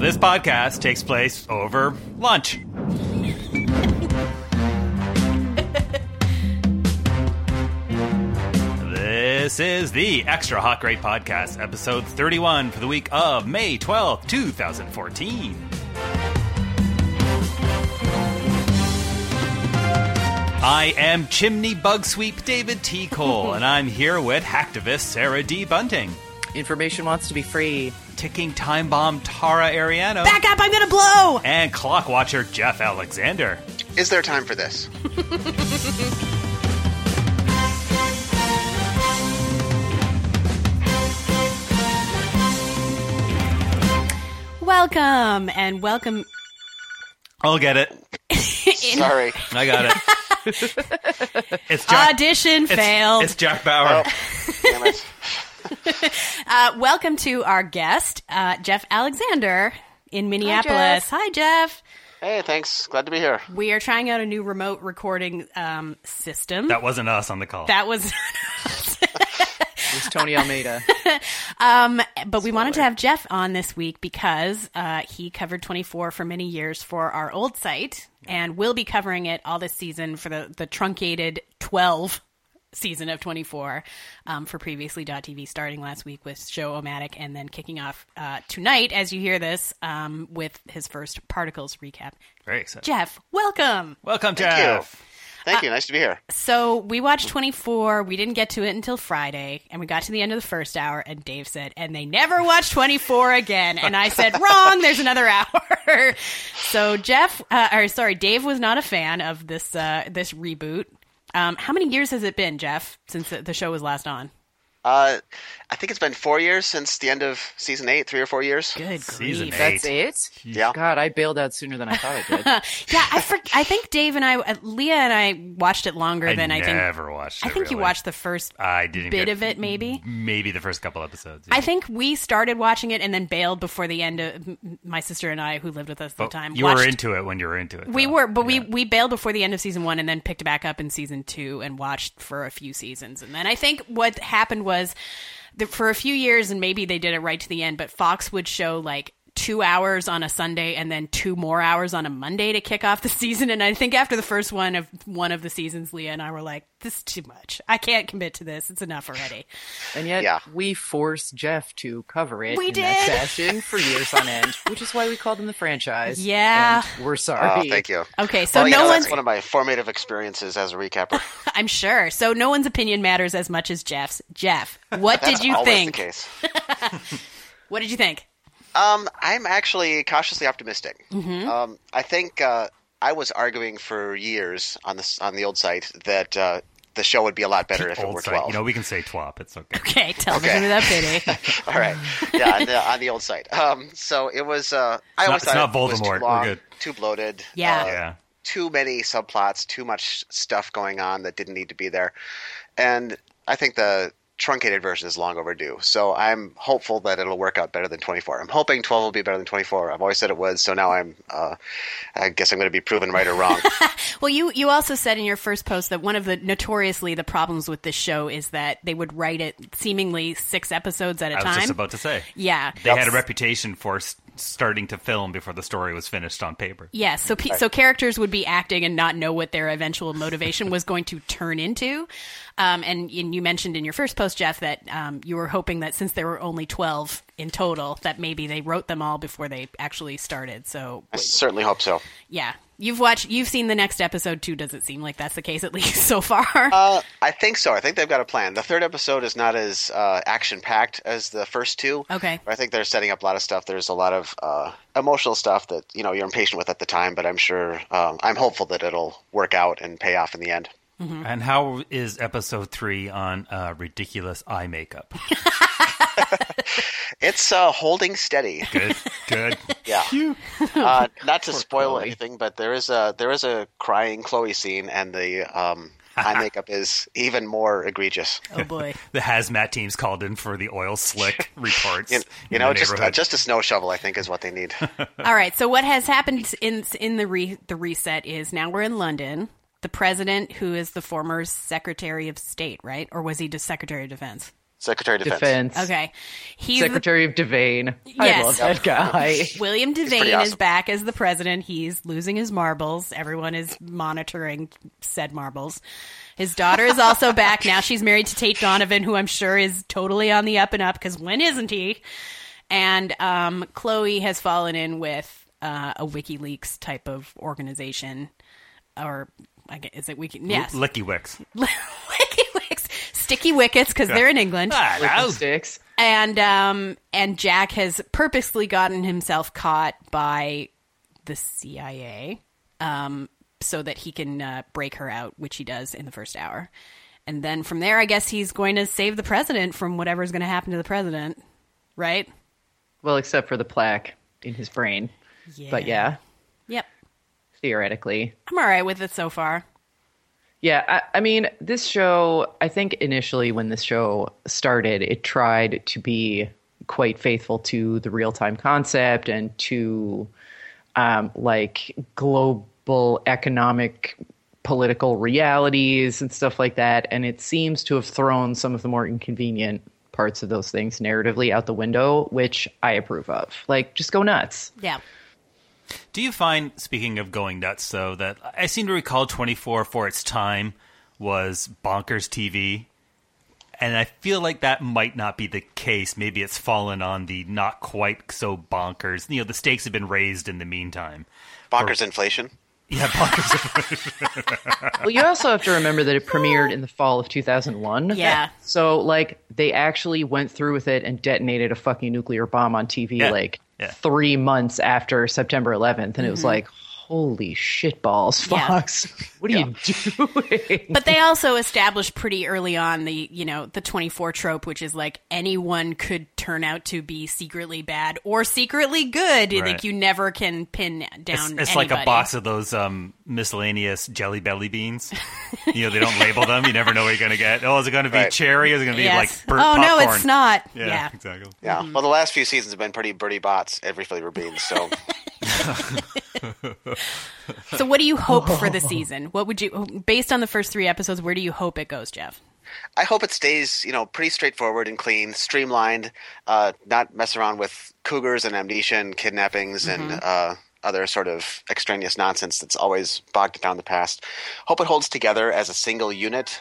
this podcast takes place over lunch. This is the Extra Hot Great Podcast, episode 31 for the week of May 12th, 2014. I am Chimney Bug Sweep David T. Cole, and I'm here with hacktivist Sarah D. Bunting. Information wants to be free. Ticking Time Bomb Tara Ariano. Back up, I'm gonna blow! And Clock Watcher Jeff Alexander. Is there time for this? Welcome, and welcome... I'll get it. Sorry. I got it. It's Jack, Audition failed. It's Jack Bauer. Oh, damn it. Welcome to our guest, Jeff Alexander in Minneapolis. Hi, Jeff. Hey, thanks. Glad to be here. We are trying out a new remote recording system. That wasn't us on the call. That was... It was Tony Almeida. But we wanted to have Jeff on this week because he covered 24 for many years for our old site, and will be covering it all this season for the truncated 12 season of 24 for Previously.tv, starting last week with Show-O-Matic, and then kicking off tonight, as you hear this, with his first Particles recap. Very excited. Jeff, welcome. Welcome, Thank Jeff. you. Thank you. Nice to be here. So we watched 24. We didn't get to it until Friday, and we got to the end of the first hour, and Dave said, and they never watched 24 again. And I said, wrong, there's another hour. So Dave was not a fan of this reboot. How many years has it been, Jeff, since the show was last on? I think it's been 4 years since the end of season 8, 3 or 4 years. Good Season grief. 8. That's it? Yeah. God, I bailed out sooner than I thought I did. Yeah, I think Dave and Leah and I watched it longer than I think. never watched it, I think you really. watched the first I didn't bit get of it, maybe. Maybe the first couple episodes. Yeah. I think we started watching it and then bailed before the end of my sister and I, who lived with us at the But time. you were into it when you were into it. We though. were, but Yeah. we bailed before the end of season 1 and then picked it back up in season 2 and watched for a few seasons. And then I think what happened was that for a few years, and maybe they did it right to the end, but Fox would show like 2 hours on a Sunday and then 2 more hours on a Monday to kick off the season. And I think after the first one of the seasons, Leah and I were like, this is too much. I can't commit to this. It's enough already. And yet, Yeah. we forced Jeff to cover it We in that did. fashion for years on end, which is why we called him the franchise. Yeah. And we're sorry. Oh, thank you. Okay, so Well, no one's... that's one of my formative experiences as a recapper. I'm sure. So no one's opinion matters as much as Jeff's. Jeff, what That's did you always think? the case. What did you think? I'm actually cautiously optimistic. Mm-hmm. I think I was arguing for years on the old site that the show would be a lot better if it Old were site. 12. You know, we can say TWOP. It's okay. Okay, television Okay. without pity. All right. Yeah, on the old site. So it was. I always it's thought not it was Voldemort. too long, We're good. too bloated. Yeah. Yeah. Too many subplots, too much stuff going on that didn't need to be there, and I think the truncated version is long overdue. So I'm hopeful that it'll work out better than 24. I'm hoping 12 will be better than 24. I've always said it would. So now I guess I'm going to be proven right or wrong. Well, you also said in your first post that one of the notoriously the problems with this show is that they would write it seemingly 6 episodes at a I time. was just about to say. Yeah. They had a reputation for starting to film before the story was finished on paper. Yeah, so characters would be acting and not know what their eventual motivation was going to turn into. And you mentioned in your first post, Jeff, that you were hoping that since there were only 12 in total, that maybe they wrote them all before they actually started. So I certainly hope so. yeah, you've seen the next episode too. Does it seem like that's the case at least so far? I think so. I think they've got a plan. The third episode is not as action-packed as the first 2. Okay. But I think they're setting up a lot of stuff. There's a lot of emotional stuff that you're impatient with at the time, but I'm sure I'm hopeful that it'll work out and pay off in the end. Mm-hmm. And how is episode 3 on ridiculous eye makeup? It's holding steady. Good. Yeah. Not to spoil Chloe. anything, but there is a crying Chloe scene, and the eye makeup is even more egregious. Oh boy. The hazmat team's called in for the oil slick reports. You in know, the just neighborhood. a snow shovel, I think, is what they need. All right. So what has happened in the reset is now we're in London. The president, who is the former Secretary of State, right? Or was he just Secretary of Defense? Secretary of Defense. Okay. He's Secretary of Devane. I Yes. love that guy. William pretty Devane is awesome. back as the president. He's losing his marbles. Everyone is monitoring said marbles. His daughter is also back. Now she's married to Tate Donovan, who I'm sure is totally on the up and up, because when isn't he? And Chloe has fallen in with a WikiLeaks type of organization. Or, is it Wiki? Yes. Licky Wicks. WikiLeaks. Sticky Wickets, because they're in England. Liquid sticks. And Jack has purposely gotten himself caught by the CIA, so that he can break her out, which he does in the first hour. And then from there, I guess he's going to save the president from whatever's going to happen to the president, right? Well, except for the plaque in his brain. But yeah, Yep. theoretically. I'm all right with it so far. Yeah, I mean, this show, I think initially when this show started, it tried to be quite faithful to the real-time concept and to, like, global economic political realities and stuff like that. And it seems to have thrown some of the more inconvenient parts of those things narratively out the window, which I approve of. Like, just go nuts. Yeah. Do you find, speaking of going nuts, though, that I seem to recall 24 for its time was bonkers TV? And I feel like that might not be the case. Maybe it's fallen on the not quite so bonkers. You know, the stakes have been raised in the meantime. Bonkers inflation. Yeah, bonkers. Well, you also have to remember that it premiered in the fall of 2001. Yeah. So, like, they actually went through with it and detonated a fucking nuclear bomb on TV, Yeah. 3 months after September 11th. And it was like, holy shitballs, Yeah. Fox. What are you doing? But they also established pretty early on the 24 trope, which is like anyone could turn out to be secretly bad or secretly good. Right. Like you never can pin down It's like a anybody. box of those miscellaneous jelly belly beans. You know, they don't label them. You never know what you're going to get. Oh, is it going to be Right. cherry? Is it going to be Yes. like burnt Oh, popcorn? no, it's not. Yeah. exactly. Yeah. Well, the last few seasons have been pretty Birdie Bots, every flavor beans. So So what do you hope for the season? What would you, based on the first 3 episodes, where do you hope it goes, Jeff? I hope it stays, pretty straightforward and clean, streamlined, not mess around with cougars and amnesia and kidnappings and other sort of extraneous nonsense that's always bogged down the past. Hope it holds together as a single unit,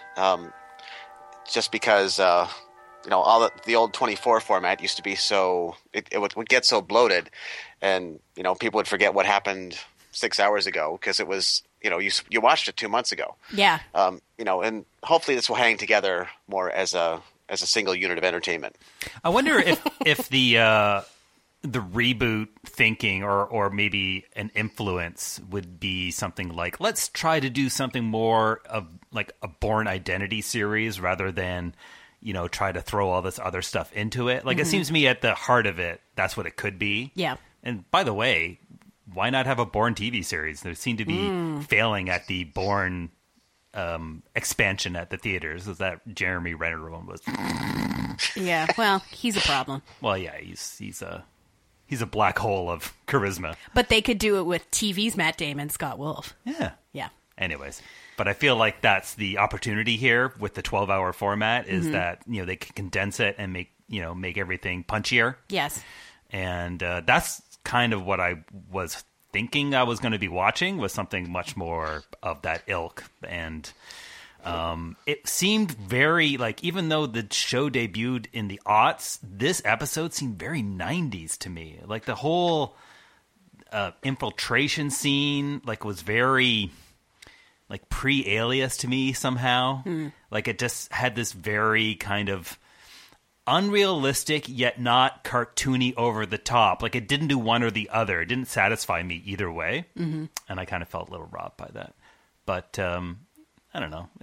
just because all the old 24 format used to be so it would get so bloated, and people would forget what happened 6 hours ago because it was you watched it 2 months ago. Yeah. And hopefully this will hang together more as a single unit of entertainment. I wonder if the reboot thinking or maybe an influence would be something like, let's try to do something more of like a Bourne Identity series rather than try to throw all this other stuff into it. Like, it seems to me at the heart of it, that's what it could be. Yeah. And by the way, why not have a Bourne TV series? They seem to be failing at the Bourne expansion at the theaters. As that Jeremy Renner one was. Yeah. Well, he's a problem. Well, yeah, he's a black hole of charisma. But they could do it with TV's Matt Damon, Scott Wolf. Yeah. Yeah. Anyways, but I feel like that's the opportunity here with the 12-hour format is that they can condense it and make everything punchier. Yes. And that's kind of what I was thinking I was going to be watching, was something much more of that ilk. And it seemed very, like, even though the show debuted in the aughts, this episode seemed very 90s to me. Like, the whole infiltration scene, like, was very, like, pre-Alias to me somehow. Like, it just had this very kind of unrealistic yet not cartoony over the top. Like, it didn't do one or the other. It didn't satisfy me either way. And I kind of felt a little robbed by that. But I don't know.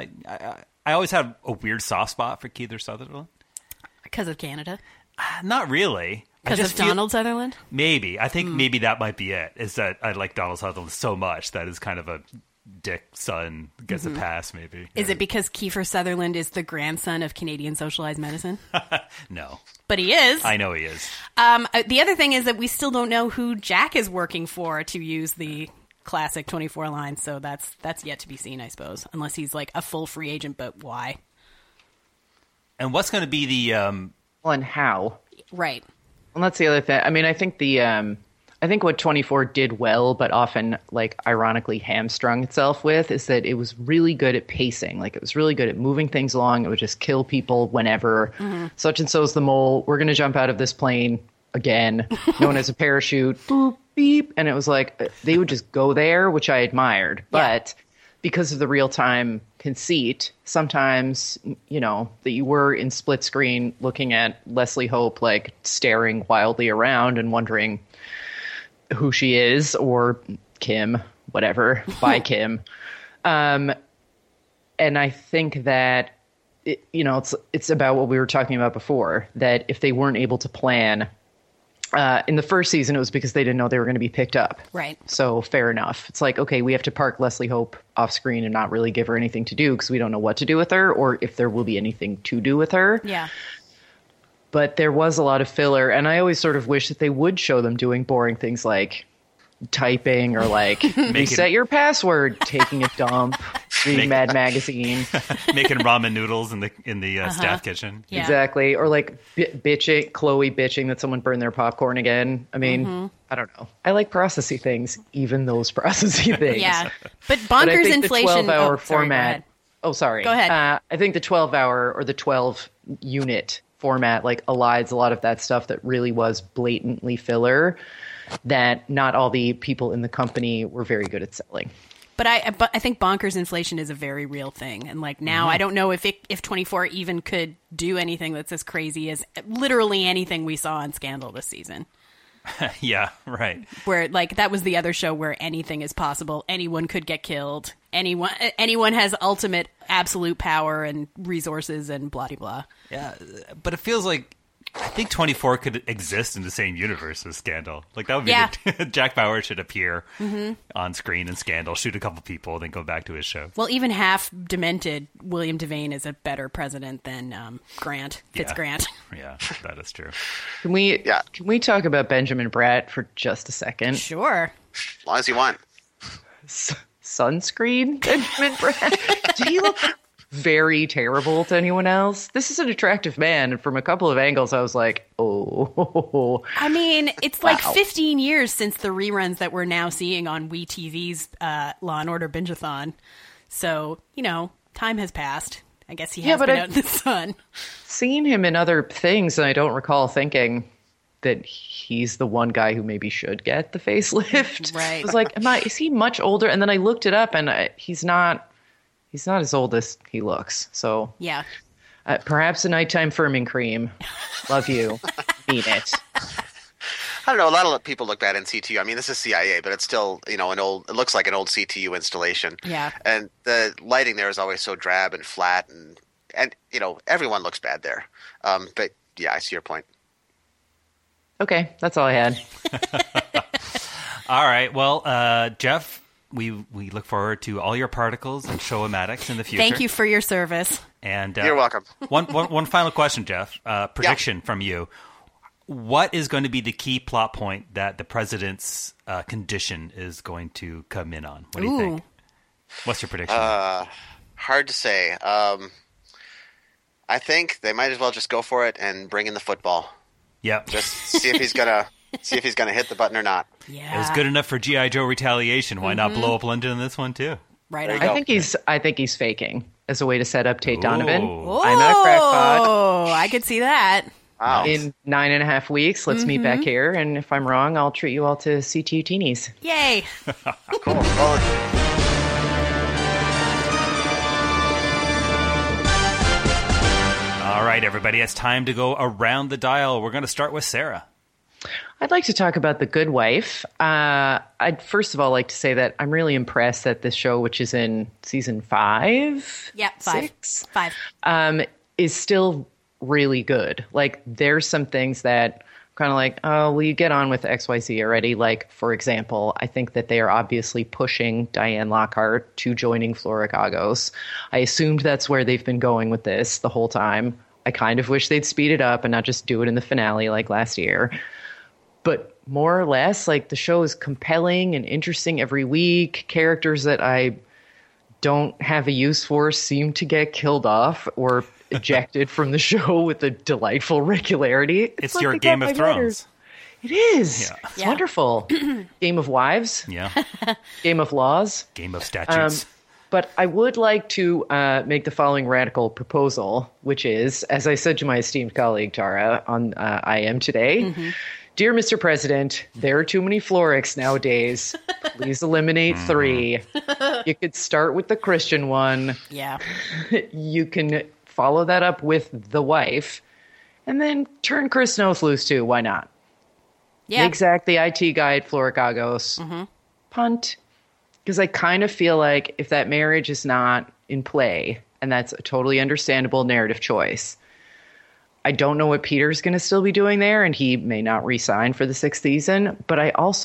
I always had a weird soft spot for Kiefer Sutherland. Because of Canada? Not really. I Because just of feel- Donald Sutherland? Maybe. I think maybe that might be it. Is that I like Donald Sutherland so much that is kind of a dick son gets a pass, maybe. Is it because Kiefer Sutherland is the grandson of Canadian socialized medicine? No. But he is. I know he is. The other thing is that we still don't know who Jack is working for, to use the classic 24 line, so that's yet to be seen, I suppose. Unless he's like a full free agent, but why? And what's going to be the Well, and how? Right. Well, that's the other thing. I mean, I think I think what 24 did well, but often like ironically hamstrung itself with, is that it was really good at pacing. Like it was really good at moving things along. It would just kill people whenever. Such and so's the mole. We're going to jump out of this plane again. No one has a parachute. Boop, beep. And it was like they would just go there, which I admired. But because of the real time conceit, sometimes, you know, that you were in split screen looking at Leslie Hope, like staring wildly around and wondering who she is, or Kim, whatever, by Kim. And I think that, it's about what we were talking about before, that if they weren't able to plan, in the first season, it was because they didn't know they were going to be picked up. Right. So fair enough. It's like, okay, we have to park Leslie Hope off screen and not really give her anything to do because we don't know what to do with her, or if there will be anything to do with her. Yeah. But there was a lot of filler, and I always sort of wish that they would show them doing boring things like typing or like reset your password, taking a dump, reading Mad Magazine, making ramen noodles in the staff kitchen. Yeah. Exactly, or like Chloe bitching that someone burned their popcorn again. I mean, I don't know. I like processy things, even those processy things. Yeah. But But I bonkers think inflation. The 12-hour Sorry, go format. ahead. Oh, sorry. Go ahead. I think the 12-hour or the 12-unit format like elides a lot of that stuff that really was blatantly filler, that not all the people in the company were very good at selling. But I think bonkers inflation is a very real thing, and like now I don't know if 24 even could do anything that's as crazy as literally anything we saw on Scandal this season. Yeah, right. Where like that was the other show where anything is possible. Anyone could get killed. Anyone has ultimate absolute power and resources and blah, blah, blah. Yeah, but it feels like I think 24 could exist in the same universe as Scandal. Like that would be good. Jack Bauer should appear on screen in Scandal, shoot a couple people, then go back to his show. Well, even half demented William Devane is a better president than Grant. Fitzgrant. Yeah, that is true. Can we talk about Benjamin Bratt for just a second? Sure. As long as you want. Sunscreen Benjamin Bratt? Did he look very terrible to anyone else? This is an attractive man, and from a couple of angles I was like, oh. I mean, it's like 15 years since the reruns that we're now seeing on WeTV's Law & Order Binge-a-thon. So, time has passed. I guess he has been out in the sun. Seen him in other things, and I don't recall thinking that he's the one guy who maybe should get the facelift. Right. I was like, is he much older? And then I looked it up, and he's not as old as he looks. So yeah, perhaps a nighttime firming cream. Love you. Mean it. I don't know. A lot of people look bad in CTU. I mean, this is CIA, but it's still, it looks like an old CTU installation. Yeah. And the lighting there is always so drab and flat, and everyone looks bad there. But yeah, I see your point. Okay, that's all I had. All right. Well, Jeff, we look forward to all your particles and show-o-matics in the future. Thank you for your service. And you're welcome. One final question, Jeff. Prediction from you. What is going to be the key plot point that the president's condition is going to come in on? What do you think? What's your prediction? Hard to say. I think they might as well just go for it and bring in the football. Yep. Just see if he's gonna hit the button or not. Yeah. It was good enough for G.I. Joe Retaliation. Why not blow up London in this one too? Right. I think he's faking as a way to set up Tate Donovan. Oh, I'm not a crackpot. Oh, I could see that. Wow. In 9.5 weeks, let's meet back here, and if I'm wrong, I'll treat you all to CTU teenies. Yay. Cool. Well, all right, everybody, it's time to go around the dial. We're going to start with Sarah. I'd like to talk about The Good Wife. I'd first of all like to say that I'm really impressed that this show, which is in season 5, Yeah, 5. 5. is still really good. Like, there's some things that kind of like, oh, well, you get on with XYZ already. Like, for example, I think that they are obviously pushing Diane Lockhart to joining Flora Gagos. I assumed that's where they've been going with this the whole time. I kind of wish they'd speed it up and not just do it in the finale like last year. But more or less, like, the show is compelling and interesting every week. Characters that I don't have a use for seem to get killed off or ejected from the show with a delightful regularity. It's like your they got Game of my Thrones. letters. It is. Yeah. It's Yeah. wonderful. Game of Wives, Yeah. Game of Laws. Game of statutes. But I would like to make the following radical proposal, which is, as I said to my esteemed colleague Tara on I Am Today, Dear Mr. President, there are too many Florix nowadays. Please eliminate 3. You could start with the Christian one. Yeah. You can follow that up with the wife, and then turn Chris Noth loose too. Why not? Yeah. Make Zach the IT guy at Floricagos. Punt. Because I kind of feel like if that marriage is not in play, and that's a totally understandable narrative choice, I don't know what Peter's going to still be doing there, and he may not re-sign for the 6th season. But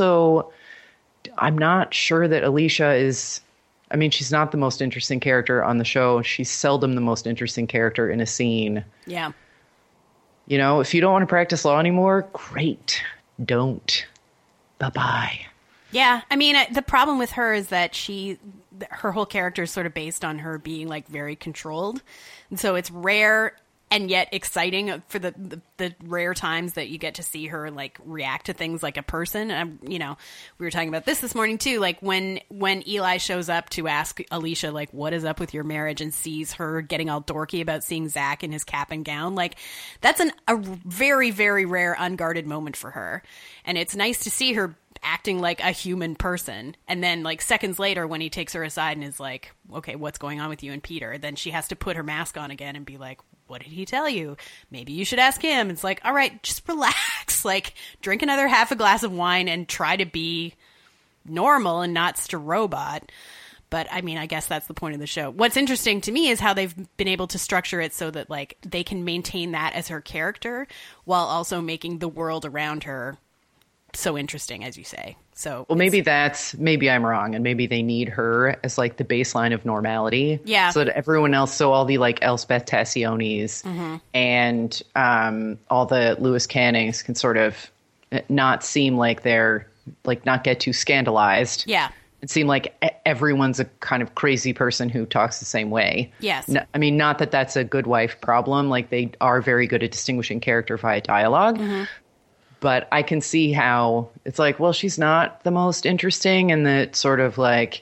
I'm not sure that Alicia is... I mean, she's not the most interesting character on the show. She's seldom the most interesting character in a scene. Yeah. You know, if you don't want to practice law anymore, great. Don't. Bye-bye. Yeah, I mean, the problem with her is that her whole character is sort of based on her being like very controlled, and so it's rare and yet exciting for the rare times that you get to see her like react to things like a person. And we were talking about this morning too. Like when Eli shows up to ask Alicia like what is up with your marriage, and sees her getting all dorky about seeing Zach in his cap and gown, like that's a very, very rare unguarded moment for her, and it's nice to see her acting like a human person. And then like seconds later when he takes her aside and is like, okay, what's going on with you and Peter, then she has to put her mask on again and be like, what did he tell you? Maybe you should ask him. It's like, all right, just relax, like drink another half a glass of wine and try to be normal and not just a robot. But I mean, I guess that's the point of the show. What's interesting to me is how they've been able to structure it so that like they can maintain that as her character while also making the world around her so interesting, as you say. So well, maybe I'm wrong, and maybe they need her as like the baseline of normality. Yeah. So that everyone else, so all the like Elspeth Tassionis and all the Lewis Cannings can sort of not seem like they're like not get too scandalized. Yeah. It seemed like everyone's a kind of crazy person who talks the same way. Yes. No, I mean, not that that's a good wife problem. Like they are very good at distinguishing character via dialogue. But I can see how it's like, well, she's not the most interesting, and the sort of like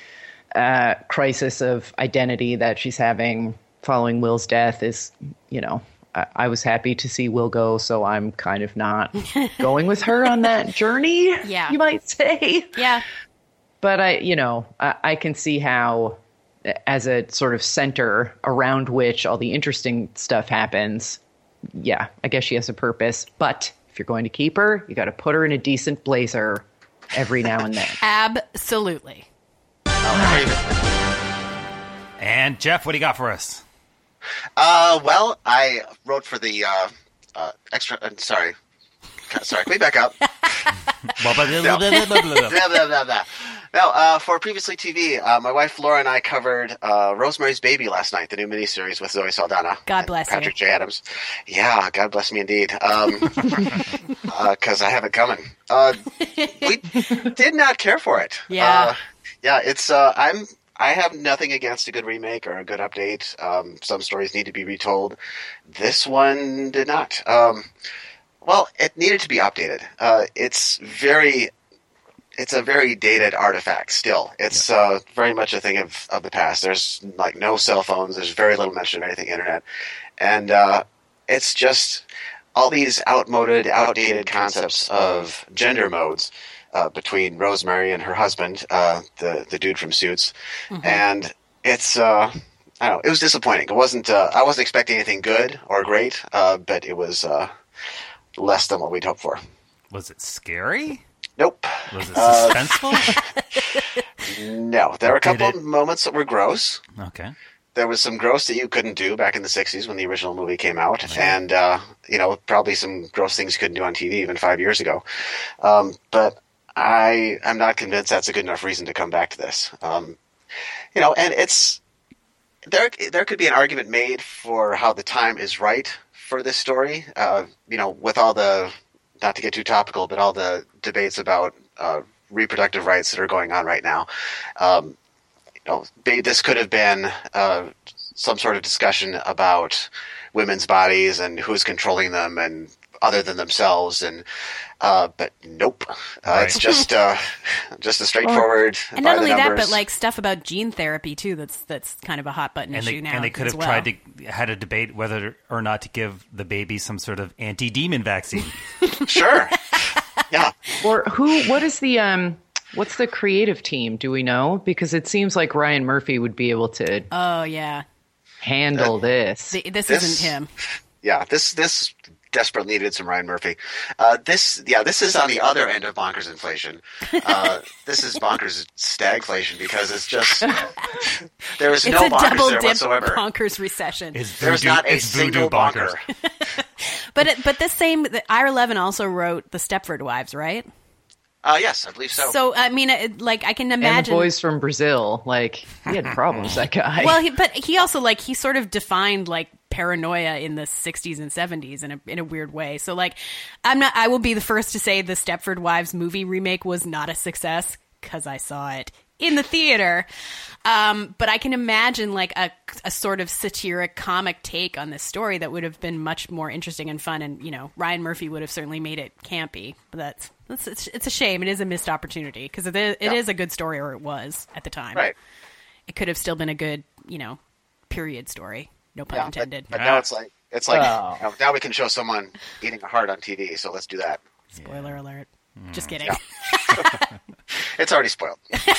crisis of identity that she's having following Will's death is, I was happy to see Will go, so I'm kind of not going with her on that journey, Yeah. you might say. Yeah. But I can see how as a sort of center around which all the interesting stuff happens, yeah, I guess she has a purpose. But if you're going to keep her, you got to put her in a decent blazer every now and then. Absolutely. And Jeff, what do you got for us? Well, I wrote for the extra. Sorry, can we back up? Blah, blah, blah, blah. Now, for Previously TV, my wife Laura and I covered Rosemary's Baby last night, the new miniseries with Zoe Saldana. God bless you. Patrick J. Adams. Yeah, God bless me indeed. Because I have it coming. We did not care for it. Yeah. It's I have nothing against a good remake or a good update. Some stories need to be retold. This one did not. Well, it needed to be updated. It's a very dated artifact still. It's very much a thing of the past. There's like no cell phones. There's very little mention of anything internet. And it's just all these outdated concepts of gender modes between Rosemary and her husband, the dude from Suits. And it's, I don't know, it was disappointing. It wasn't, I wasn't expecting anything good or great, but it was less than what we'd hoped for. Was it scary? Nope. Was it suspenseful? No. There were a couple of moments that were gross. Okay. There was some gross that you couldn't do back in the 60s when the original movie came out. Right. And, probably some gross things you couldn't do on TV even 5 years ago. But I'm not convinced that's a good enough reason to come back to this. And it's... There could be an argument made for how the time is right for this story. With all the... Not to get too topical, but all the debates about reproductive rights that are going on right now. This could have been some sort of discussion about women's bodies and who's controlling them and other than themselves, and but nope, it's just a straightforward. And not only that, but like stuff about gene therapy too. That's kind of a hot button issue now. And they could have tried to had a debate whether or not to give the baby some sort of anti-demon vaccine. Sure, yeah. Or what is the what's the creative team? Do we know? Because it seems like Ryan Murphy would be able to. Oh yeah. Handle this. This isn't him. Yeah, this desperately needed some Ryan Murphy. This is on the other end of bonkers inflation. This is bonkers stagflation because it's just there is no bonkers there whatsoever. Bonkers recession. There's not a single bonker. But this same Ira Levin also wrote The Stepford Wives, right? Yes, I believe so. So I mean, I can imagine. And the Boys from Brazil, he had problems. That guy. Well, but he also he sort of defined paranoia in the 60s and 70s in a weird way. So I will be the first to say the Stepford Wives movie remake was not a success because I saw it in the theater. But I can imagine a sort of satiric comic take on this story that would have been much more interesting and fun. And, Ryan Murphy would have certainly made it campy, but it's a shame. It is a missed opportunity because it is a good story, or it was at the time. Right. It could have still been a good, period story. No pun intended. But now it's now we can show someone eating a heart on TV, so let's do that. Spoiler alert. Just kidding. Yeah. It's already spoiled.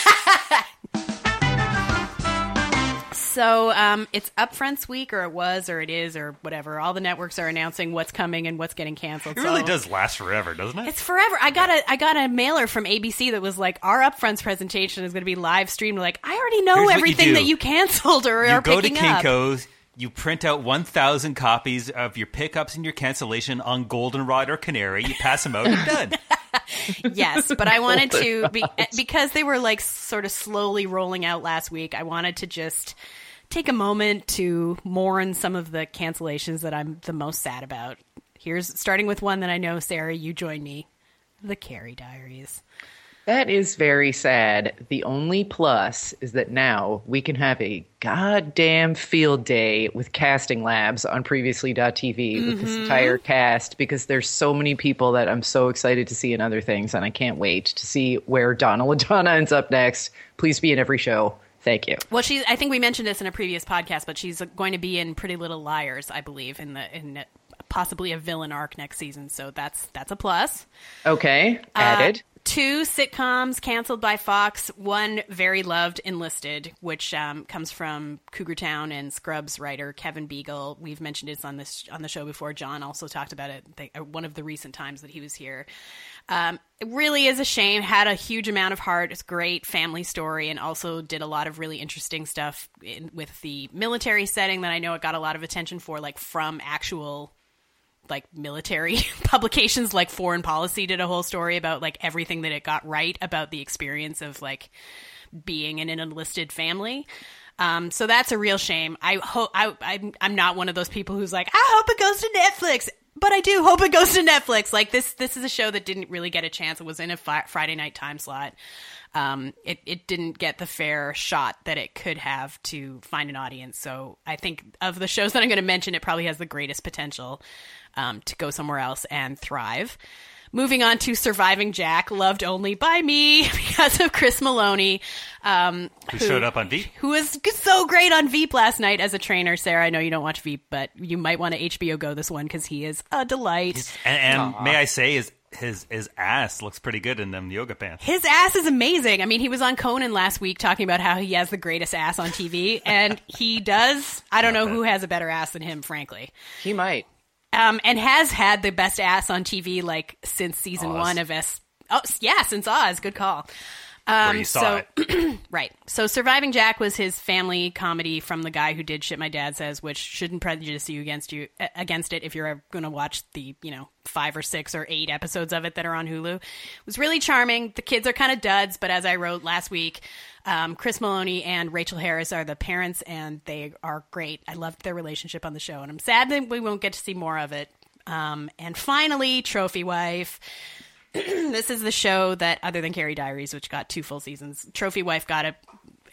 So it's Upfronts week, or it was, or it is, or whatever. All the networks are announcing what's coming and what's getting canceled. It really does last forever, doesn't it? It's forever. I got a mailer from ABC that was like, our Upfronts presentation is going to be live streamed. I already know everything that you canceled or are picking up. You go to Kinko's. You print out 1,000 copies of your pickups and your cancellation on Goldenrod or Canary. You pass them out and done. Yes, but I wanted to, because they were sort of slowly rolling out last week, I wanted to just take a moment to mourn some of the cancellations that I'm the most sad about. Starting with one that I know, Sarah, you join me. The Carrie Diaries. That is very sad. The only plus is that now we can have a goddamn field day with casting labs on Previously.tv with this entire cast, because there's so many people that I'm so excited to see in other things, and I can't wait to see where Donna LaDonna ends up next. Please be in every show. Thank you. Well, I think we mentioned this in a previous podcast, but she's going to be in Pretty Little Liars, I believe, in possibly a villain arc next season. So that's a plus. Okay, added. 2 sitcoms canceled by Fox. 1 very loved, Enlisted, which comes from Cougar Town and Scrubs writer Kevin Beagle. We've mentioned it on the show before. John also talked about it one of the recent times that he was here. It really is a shame. Had a huge amount of heart. It's a great family story, and also did a lot of really interesting stuff with the military setting that I know it got a lot of attention for, from actual military publications. Foreign Policy did a whole story about everything that it got right about the experience of being in an enlisted family. So that's a real shame. I'm not one of those people who's I hope it goes to Netflix, but I do hope it goes to Netflix. This is a show that didn't really get a chance. It was in a Friday night time slot. It didn't get the fair shot that it could have to find an audience. So I think of the shows that I'm going to mention, it probably has the greatest potential to go somewhere else and thrive. Moving on to Surviving Jack, loved only by me because of Chris Maloney. Who showed up on Veep. Who was so great on Veep last night as a trainer. Sarah, I know you don't watch Veep, but you might want to HBO Go this one because he is a delight. And may I say, his ass looks pretty good in them yoga pants. His ass is amazing. I mean, he was on Conan last week talking about how he has the greatest ass on TV, and he does. I don't know who has a better ass than him, frankly. He might. And has had the best ass on TV since season Oz. 1 of S. Oh, yeah, since Oz. Good call. Where you saw it. Right. So Surviving Jack was his family comedy from the guy who did Shit My Dad Says, which shouldn't prejudice you against it if you're going to watch the 5 or 6 or 8 episodes of it that are on Hulu. It was really charming. The kids are kind of duds, but as I wrote last week, Chris Maloney and Rachel Harris are the parents, and they are great. I loved their relationship on the show, and I'm sad that we won't get to see more of it. And finally, Trophy Wife. This is the show that, other than Carrie Diaries, which got 2 full seasons, Trophy Wife got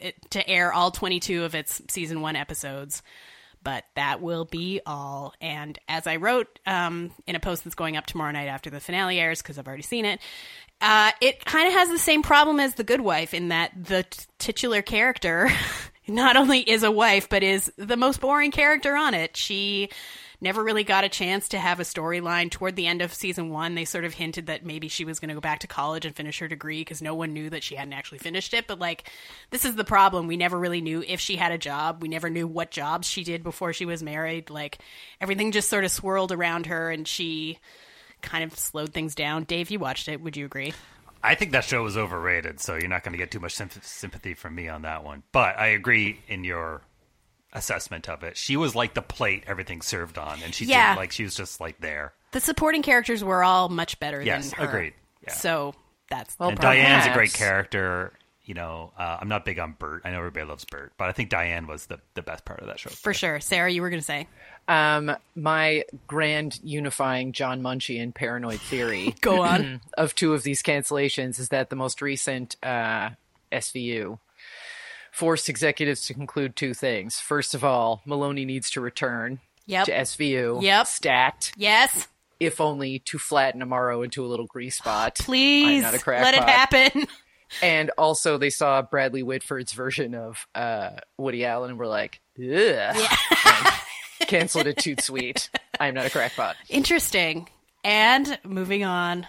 to air all 22 of its season 1 episodes. But that will be all. And as I wrote in a post that's going up tomorrow night after the finale airs, because I've already seen it, it kind of has the same problem as The Good Wife in that the titular character not only is a wife, but is the most boring character on it. She never really got a chance to have a storyline. Toward the end of season 1, they sort of hinted that maybe she was going to go back to college and finish her degree because no one knew that she hadn't actually finished it. But, like, this is the problem. We never really knew if she had a job. We never knew what jobs she did before she was married. Like, everything just sort of swirled around her, and she kind of slowed things down. Dave, you watched it. Would you agree? I think that show was overrated, so you're not going to get too much sympathy from me on that one. But I agree in your assessment of it. She was like the plate everything served on, and she didn't, like, she was just like there. The supporting characters were all much better than her. Agreed. Yeah. So that's and Diane's a great character. You know, I'm not big on Bert. I know everybody loves Bert, but I think Diane was the best part of that show. For sure. Sarah, you were going to say? My grand unifying John Munchian paranoid theory Go on. of 2 of these cancellations is that the most recent SVU forced executives to conclude 2 things. First of all, Maloney needs to return to SVU. Yep. Stat. Yes. If only to flatten Amaro into a little grease spot. Please, let it happen. And also they saw Bradley Whitford's version of Woody Allen and were like, ugh. Yeah. Canceled it too sweet. I'm not a crackpot. Interesting. And moving on.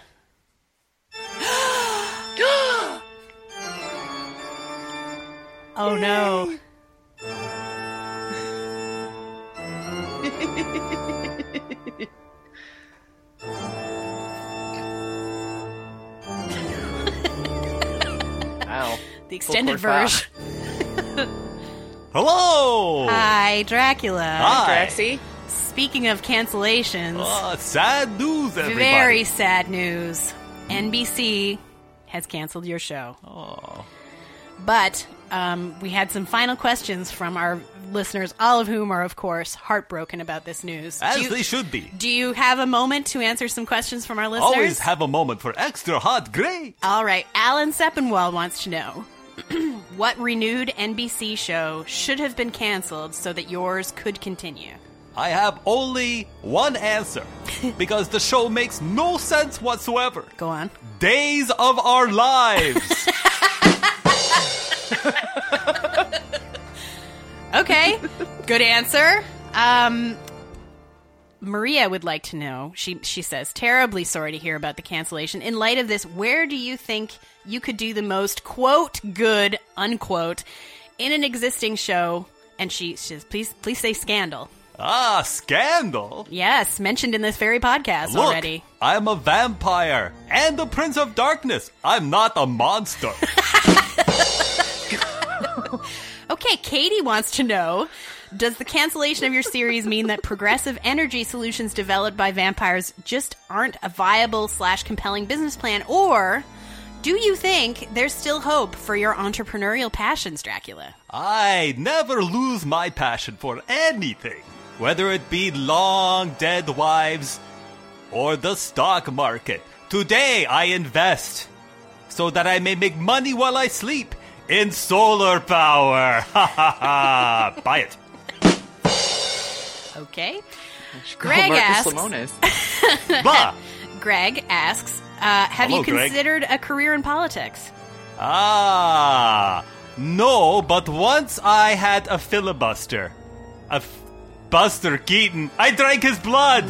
Oh no. Wow. The extended version. Hello! Hi, Dracula. Hi. Draxie? Speaking of cancellations. Sad news, everybody. Very sad news. NBC has canceled your show. Oh. But we had some final questions from our listeners, all of whom are, of course, heartbroken about this news. As they should be. Do you have a moment to answer some questions from our listeners? Always have a moment for extra hot great. All right. Alan Seppenwall wants to know, what renewed NBC show should have been canceled so that yours could continue? I have only one answer, because the show makes no sense whatsoever. Go on. Days of Our Lives. Okay, good answer. Maria would like to know, she says, terribly sorry to hear about the cancellation. In light of this, where do you think you could do the most, quote, good, unquote, in an existing show? And she says, please say Scandal. Ah, Scandal? Yes, mentioned in this very podcast already. I'm a vampire and the Prince of Darkness. I'm not a monster. Okay, Katie wants to know, does the cancellation of your series mean that progressive energy solutions developed by vampires just aren't a viable / compelling business plan? Or do you think there's still hope for your entrepreneurial passions, Dracula? I never lose my passion for anything, whether it be long dead wives or the stock market. Today I invest so that I may make money while I sleep in solar power. Ha ha ha. Buy it. Okay. Greg asks. Greg asks, have Hello, you considered a career in politics? No, but once I had a filibuster. Buster Keaton. I drank his blood.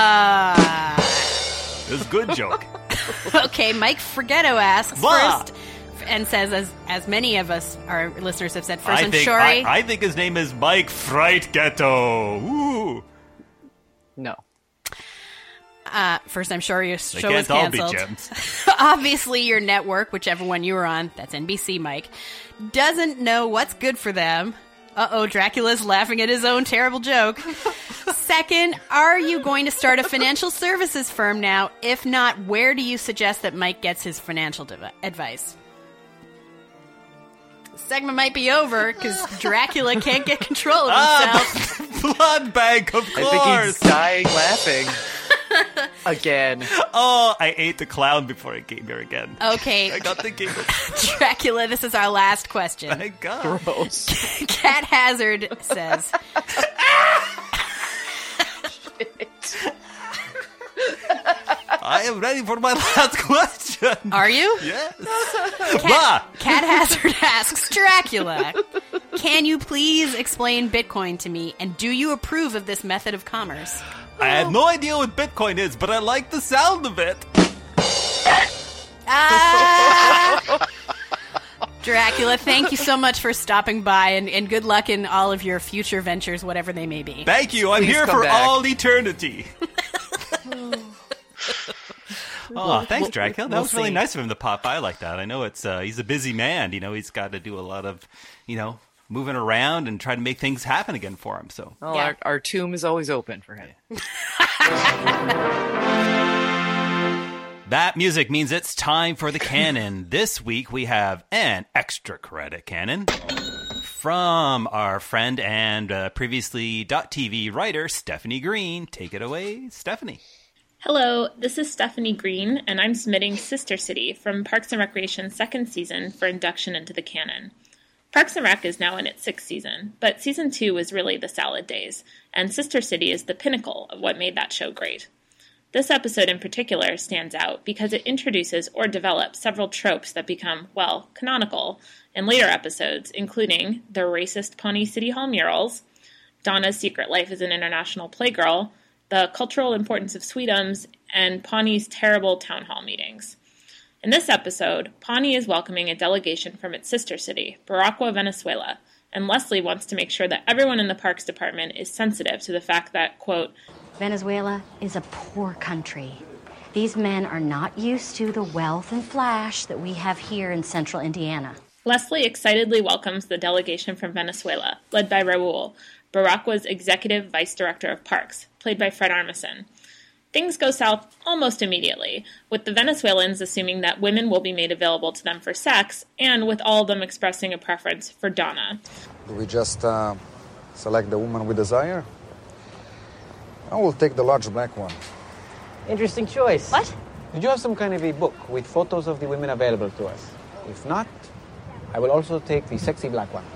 It was a good joke. Okay, Mike Forgetto asks first, and says, as many of us, our listeners have said, first, I think his name is Mike Frightghetto. Ooh. No. First, I'm sure your They show can't was all be canceled. gems. Obviously, your network, whichever one you were on, that's NBC, Mike, doesn't know what's good for them. Uh-oh, Dracula's laughing at his own terrible joke. Second, are you going to start a financial services firm now? If not, where do you suggest that Mike gets his financial advice? The segment might be over because Dracula can't get control of himself. Blood bank, of course. I think he's dying laughing. Again. Oh, I ate the clown before I came here again. Okay. I got the giggles. Dracula, this is our last question. Thank God. Gross. Cat Hazard says... I am ready for my last question. Are you? Yes. Cat Hazard asks, Dracula, can you please explain Bitcoin to me, and do you approve of this method of commerce? I have no idea what Bitcoin is, but I like the sound of it. Dracula, thank you so much for stopping by, and good luck in all of your future ventures, whatever they may be. Thank you. I'm Please here come for back. all eternity. Oh, thanks, Dracula. That was really see. nice of him to pop by like that. I know he's a busy man. He's got to do a lot of, moving around and try to make things happen again for him. So Well, Yeah. our tomb is always open for him. that music means it's time for the canon. This week we have an extra credit canon from our friend and previously .tv writer Stephanie Green. Take it away, Stephanie. Hello, this is Stephanie Green, and I'm submitting Sister City from Parks and Recreation's second season for induction into the canon. Parks and Rec is now in its sixth season, but season 2 was really the salad days, and Sister City is the pinnacle of what made that show great. This episode in particular stands out because it introduces or develops several tropes that become, well, canonical in later episodes, including the racist Pawnee City Hall murals, Donna's secret life as an international playgirl, the cultural importance of Sweetums, and Pawnee's terrible town hall meetings. In this episode, Pawnee is welcoming a delegation from its sister city, Baracua, Venezuela, and Leslie wants to make sure that everyone in the Parks Department is sensitive to the fact that, quote, Venezuela is a poor country. These men are not used to the wealth and flash that we have here in central Indiana. Leslie excitedly welcomes the delegation from Venezuela, led by Raul, Baracua's executive vice director of parks, played by Fred Armisen. Things go south almost immediately, with the Venezuelans assuming that women will be made available to them for sex, and with all of them expressing a preference for Donna. Do we just select the woman we desire? I will take the large black one. Interesting choice. What? Did you have some kind of a book with photos of the women available to us? If not, I will also take the sexy black one.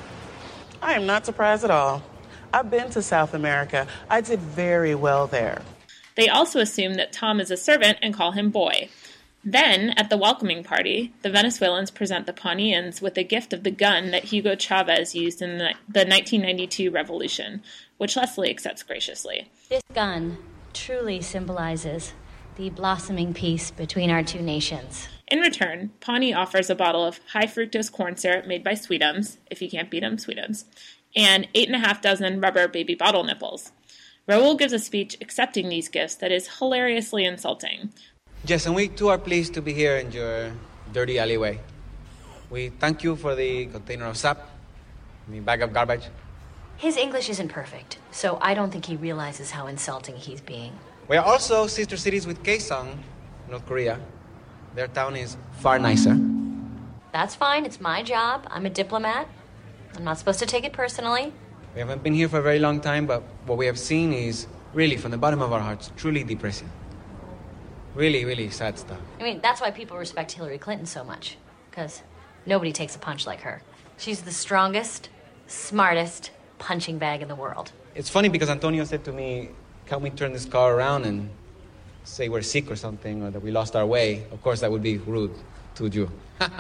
I am not surprised at all. I've been to South America. I did very well there. They also assume that Tom is a servant and call him Boy. Then, at the welcoming party, the Venezuelans present the Pawneeans with a gift of the gun that Hugo Chavez used in the 1992 revolution, which Leslie accepts graciously. This gun truly symbolizes the blossoming peace between our two nations. In return, Pawnee offers a bottle of high-fructose corn syrup made by Sweetums, if you can't beat 'em, Sweetums, and 8.5 dozen rubber baby bottle nipples. Raul gives a speech accepting these gifts that is hilariously insulting. Yes, and we too are pleased to be here in your dirty alleyway. We thank you for the container of sap, the bag of garbage. His English isn't perfect, so I don't think he realizes how insulting he's being. We are also sister cities with Kaesong, North Korea. Their town is far nicer. That's fine, it's my job. I'm a diplomat. I'm not supposed to take it personally. We haven't been here for a very long time, but what we have seen is really, from the bottom of our hearts, truly depressing. Really, really sad stuff. I mean, that's why people respect Hillary Clinton so much, because nobody takes a punch like her. She's the strongest, smartest punching bag in the world. It's funny because Antonio said to me, can we turn this car around and say we're sick or something, or that we lost our way? Of course, that would be rude to you.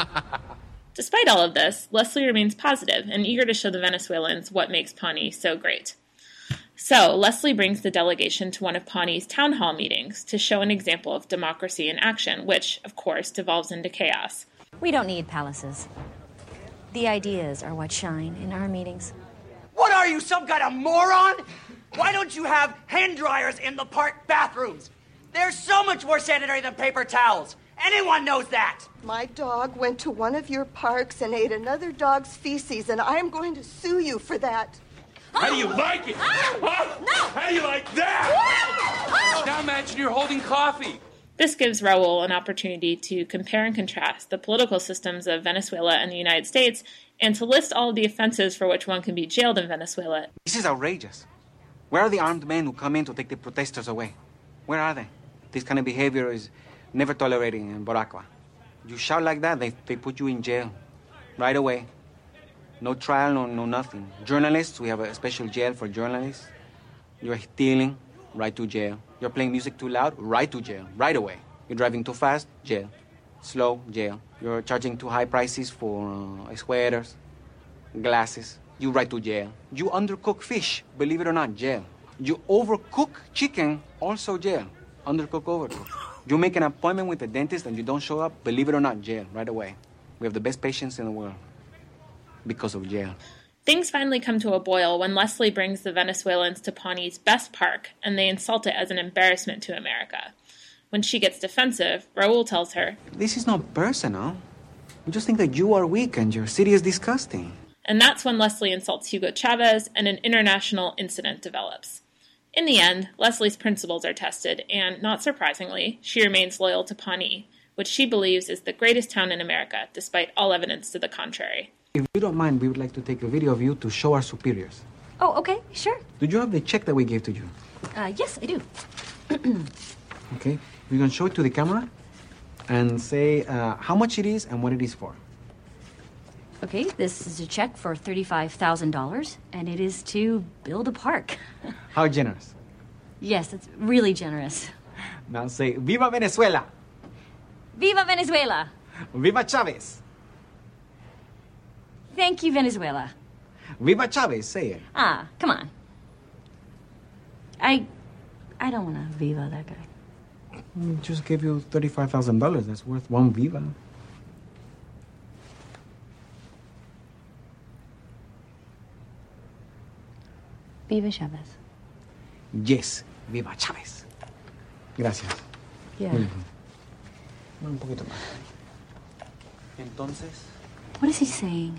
Despite all of this, Leslie remains positive and eager to show the Venezuelans what makes Pawnee so great. So, Leslie brings the delegation to one of Pawnee's town hall meetings to show an example of democracy in action, which, of course, devolves into chaos. We don't need palaces. The ideas are what shine in our meetings. What are you, some kind of moron? Why don't you have hand dryers in the park bathrooms? They're so much more sanitary than paper towels. Anyone knows that. My dog went to one of your parks and ate another dog's feces, and I'm going to sue you for that. How do you like it? Huh? No! How do you like that? Now imagine you're holding coffee. This gives Raul an opportunity to compare and contrast the political systems of Venezuela and the United States, and to list all of the offenses for which one can be jailed in Venezuela. This is outrageous. Where are the armed men who come in to take the protesters away? Where are they? This kind of behavior is never tolerated in Boracua. You shout like that, they put you in jail right away. No trial, no nothing. Journalists, we have a special jail for journalists. You're stealing, right to jail. You're playing music too loud, right to jail, right away. You're driving too fast, jail. Slow, jail. You're charging too high prices for sweaters, glasses, you right to jail. You undercook fish, believe it or not, jail. You overcook chicken, also jail. Undercook, overcook. You make an appointment with the dentist and you don't show up, believe it or not, jail, right away. We have the best patients in the world because of jail. Things finally come to a boil when Leslie brings the Venezuelans to Pawnee's best park, and they insult it as an embarrassment to America. When she gets defensive, Raul tells her, "This is not personal. We just think that you are weak and your city is disgusting." And that's when Leslie insults Hugo Chavez and an international incident develops. In the end, Leslie's principles are tested, and, not surprisingly, she remains loyal to Pawnee, which she believes is the greatest town in America, despite all evidence to the contrary. If you don't mind, we would like to take a video of you to show our superiors. Oh, okay, sure. Do you have the check that we gave to you? Yes, I do. Okay. We're going to show it to the camera and say how much it is and what it is for. Okay, this is a check for $35,000, and it is to build a park. How generous? Yes, it's really generous. Now say, Viva Venezuela! Viva Venezuela! Viva Chavez! Thank you, Venezuela. Viva Chavez, say it. Ah, come on. I don't want to viva that guy. We just gave you $35,000. That's worth one Viva. Viva Chavez. Yes, Viva Chavez. Gracias. Yeah. Un poquito más. Entonces, What is he saying?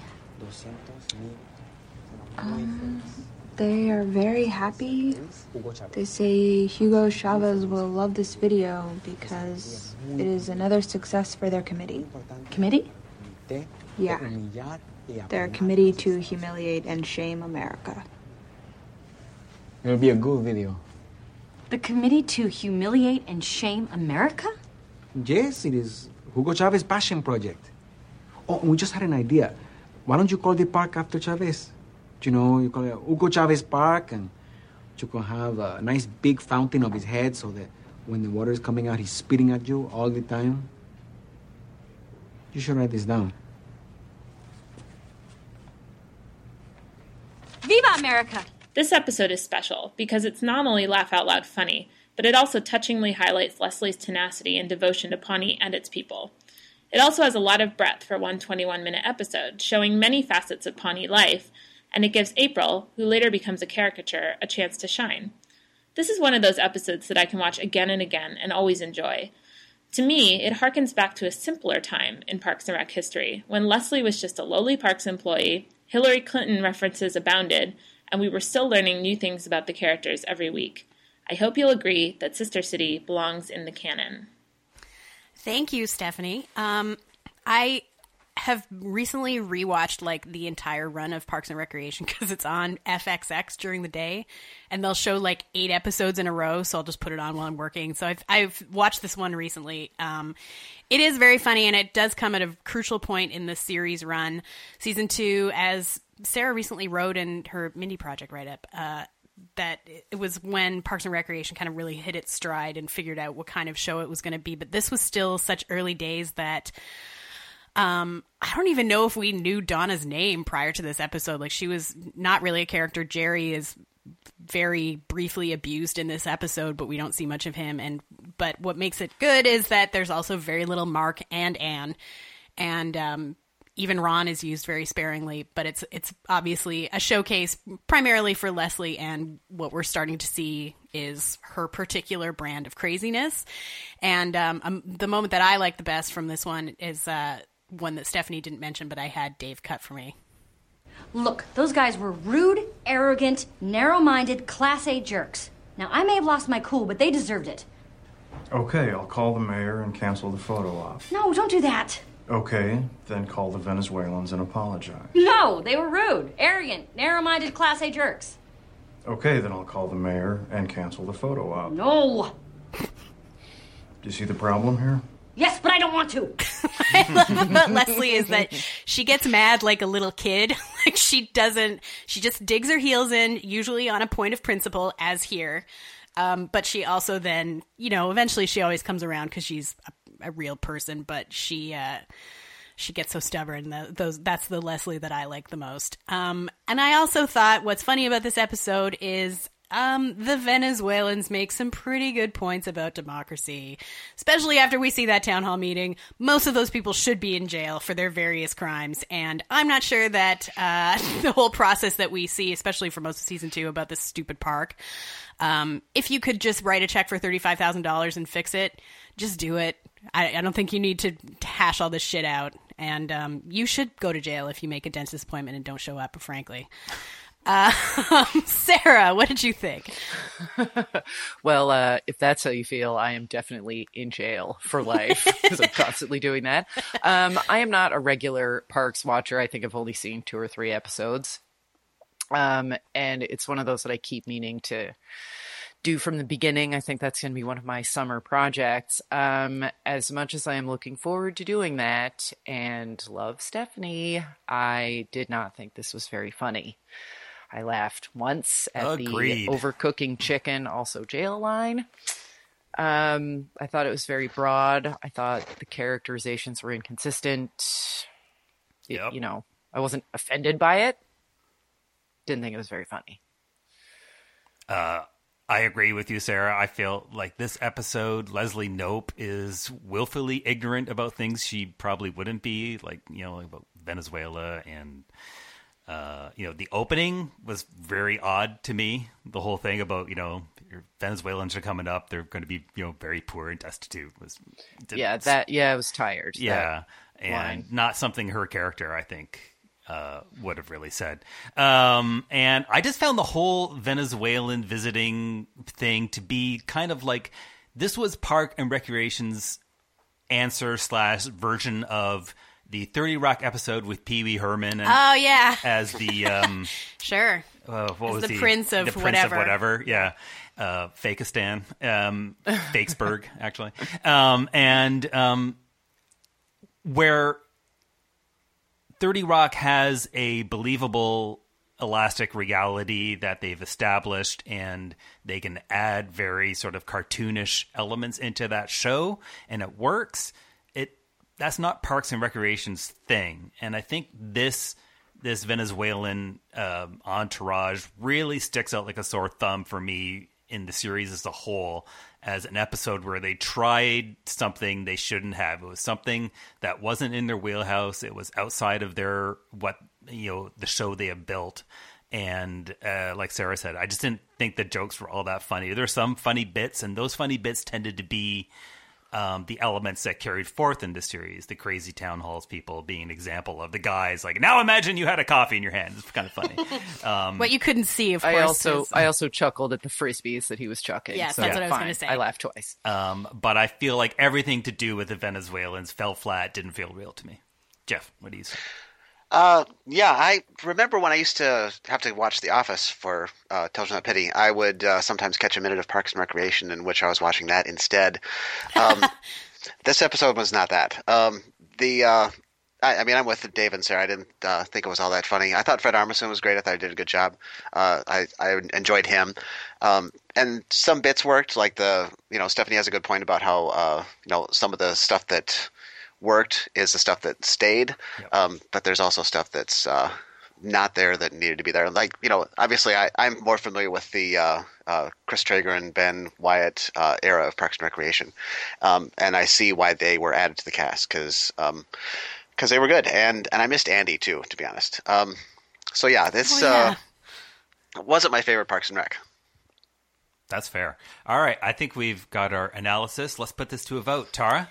200,000. They are very happy. They say Hugo Chavez will love this video because it is another success for their committee. Committee? Yeah. Their committee to humiliate and shame America. It'll be a good video. The committee to humiliate and shame America? Yes, it is Hugo Chavez Passion Project. Oh, we just had an idea. Why don't you call the park after Chavez? You know, you call it Hugo Chavez Park, and you can have a nice big fountain of his head so that when the water is coming out, he's spitting at you all the time. You should write this down. Viva America! This episode is special because it's not only laugh-out-loud funny, but it also touchingly highlights Leslie's tenacity and devotion to Pawnee and its people. It also has a lot of breadth for one 21-minute episode, showing many facets of Pawnee life, and it gives April, who later becomes a caricature, a chance to shine. This is one of those episodes that I can watch again and again and always enjoy. To me, it harkens back to a simpler time in Parks and Rec history, when Leslie was just a lowly Parks employee, Hillary Clinton references abounded, and we were still learning new things about the characters every week. I hope you'll agree that Sister City belongs in the canon. Thank you, Stephanie. I have recently rewatched like the entire run of Parks and Recreation because it's on FXX during the day, and they'll show like 8 episodes in a row. So I'll just put it on while I'm working. So I've watched this one recently. It is very funny, and it does come at a crucial point in the series run. Season 2, as Sarah recently wrote in her Mindy Project write-up, that it was when Parks and Recreation kind of really hit its stride and figured out what kind of show it was going to be. But this was still such early days that I don't even know if we knew Donna's name prior to this episode. Like, she was not really a character. Jerry is very briefly abused in this episode, but we don't see much of him. But what makes it good is that there's also very little Mark and Anne, and even Ron is used very sparingly. But it's obviously a showcase primarily for Leslie, and what we're starting to see is her particular brand of craziness. And the moment that I like the best from this one is one that Stephanie didn't mention, but I had Dave cut for me. Look, those guys were rude, arrogant, narrow-minded, Class A jerks. Now, I may have lost my cool, but they deserved it. Okay, I'll call the mayor and cancel the photo op. No, don't do that. Okay, then call the Venezuelans and apologize. No, they were rude, arrogant, narrow-minded, Class A jerks. Okay, then I'll call the mayor and cancel the photo op. No. Do you see the problem here? Yes, but I don't want to. I love about Leslie is that she gets mad like a little kid. Like she just digs her heels in, usually on a point of principle, as here. But she also then, eventually she always comes around because she's a real person, but she gets so stubborn. That's the Leslie that I like the most. And I also thought what's funny about this episode is the Venezuelans make some pretty good points about democracy, especially after we see that town hall meeting. Most of those people should be in jail for their various crimes, and I'm not sure that the whole process that we see, especially for most of season 2, about this stupid park, if you could just write a check for $35,000 and fix it, just do it. I don't think you need to hash all this shit out, and you should go to jail if you make a dentist appointment and don't show up, frankly. Sarah, what did you think? Well, if that's how you feel, I am definitely in jail for life because I'm constantly doing that. I am not a regular Parks watcher. I think I've only seen 2 or 3 episodes. And it's one of those that I keep meaning to do from the beginning. I think that's going to be one of my summer projects. As much as I am looking forward to doing that and love Stephanie, I did not think this was very funny. I laughed once at the overcooking chicken, also jail line. I thought it was very broad. I thought the characterizations were inconsistent. Yep. I wasn't offended by it. Didn't think it was very funny. I agree with you, Sarah. I feel like this episode, Leslie Knope is willfully ignorant about things she probably wouldn't be, like about Venezuela and... the opening was very odd to me. The whole thing about, your Venezuelans are coming up. They're going to be, very poor and destitute. I was tired. Yeah. And not something her character, I think, would have really said. And I just found the whole Venezuelan visiting thing to be kind of like, this was Park and Recreation's answer / version of the 30 Rock episode with Pee Wee Herman. And as the sure. What was the prince of the prince whatever? Of whatever, yeah. Fakistan, Fakesburg, actually, and where 30 Rock has a believable, elastic reality that they've established, and they can add very sort of cartoonish elements into that show, and it works. That's not Parks and Recreation's thing. And I think this Venezuelan entourage really sticks out like a sore thumb for me in the series as a whole, as an episode where they tried something they shouldn't have. It was something that wasn't in their wheelhouse. It was outside of the show they have built. And like Sarah said, I just didn't think the jokes were all that funny. There are some funny bits, and those funny bits tended to be the elements that carried forth in the series. The crazy town halls people being an example of the guys like, now imagine you had a coffee in your hand. It's kind of funny. What you couldn't see, of course. I also chuckled at the frisbees that he was chucking. Yes, that's what I was going to say. I laughed twice. But I feel like everything to do with the Venezuelans fell flat, didn't feel real to me. Jeff, what do you say? I remember when I used to have to watch The Office for Television Without Pity, I would sometimes catch a minute of Parks and Recreation in which I was watching that instead. This episode was not that. I'm with Dave and Sarah. I didn't think it was all that funny. I thought Fred Armisen was great. I thought he did a good job. I enjoyed him. And some bits worked, like Stephanie has a good point about how, some of the stuff that worked is the stuff that stayed. Yep. But there's also stuff that's not there that needed to be there. Like, obviously I'm more familiar with the Chris Traeger and Ben Wyatt era of Parks and Recreation. And I see why they were added to the cast because they were good. And I missed Andy too, to be honest. This wasn't my favorite Parks and Rec. That's fair. All right. I think we've got our analysis. Let's put this to a vote. Tara?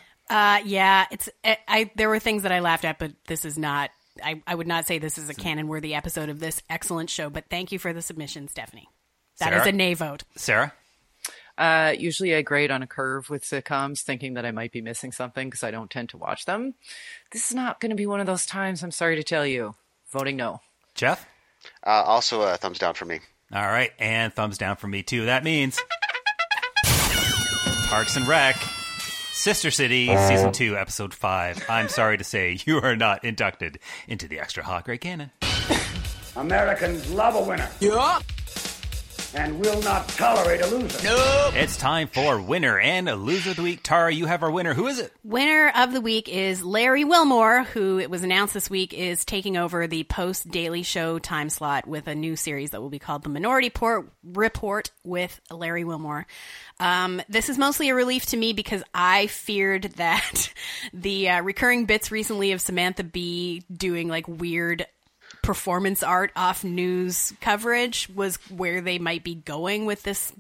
There were things that I laughed at, but this is not, I would not say this is a canon-worthy episode of this excellent show, but thank you for the submission, Stephanie. That is a nay vote. Sarah? Usually I grade on a curve with sitcoms, thinking that I might be missing something because I don't tend to watch them. This is not going to be one of those times, I'm sorry to tell you. Voting no. Jeff? Also a thumbs down for me. All right, and thumbs down for me too. That means Parks and Rec Sister City, Season 2, Episode 5. I'm sorry to say, you are not inducted into the Extra Hot Grey Canon. Americans love a winner. Yeah. And will not tolerate a loser. No. It's time for Winner and a Loser of the Week. Tara, you have our winner. Who is it? Winner of the week is Larry Wilmore, who, it was announced this week, is taking over the post-Daily Show time slot with a new series that will be called The Minority Report with Larry Wilmore. This is mostly a relief to me because I feared that the recurring bits recently of Samantha Bee doing like weird performance art off news coverage was where they might be going with this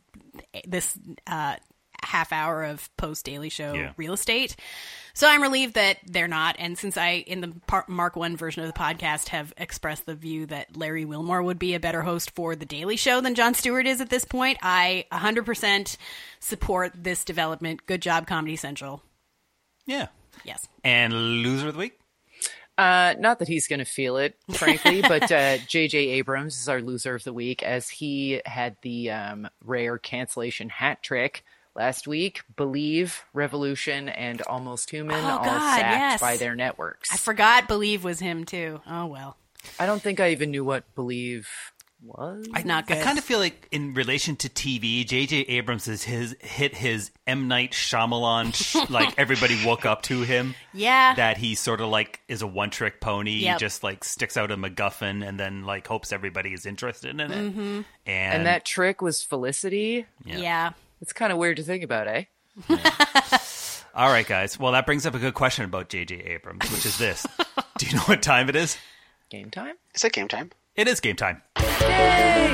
half hour of post Daily Show real estate. So I'm relieved that they're not. And since I, in the Mark 1 version of the podcast, have expressed the view that Larry Wilmore would be a better host for The Daily Show than Jon Stewart is at this point, I 100% support this development. Good job, Comedy Central. Yeah. Yes. And Loser of the Week? Not that he's going to feel it, frankly, but J.J. Abrams is our Loser of the Week, as he had the rare cancellation hat trick last week. Believe, Revolution, and Almost Human sacked by their networks. I forgot Believe was him, too. Oh, well. I don't think I even knew what Believe was. Not good. I kind of feel like in relation to TV, J.J. Abrams has hit his M. Night Shyamalan, like everybody woke up to him. Yeah. That he sort of like is a one-trick pony. Yep. He just like sticks out a MacGuffin and then like hopes everybody is interested in it. Mm-hmm. And that trick was Felicity? Yeah. It's kind of weird to think about, eh? All right, guys. Well, that brings up a good question about J.J. Abrams, which is this. Do you know what time it is? Game time? Is it game time? It is game time. Yay!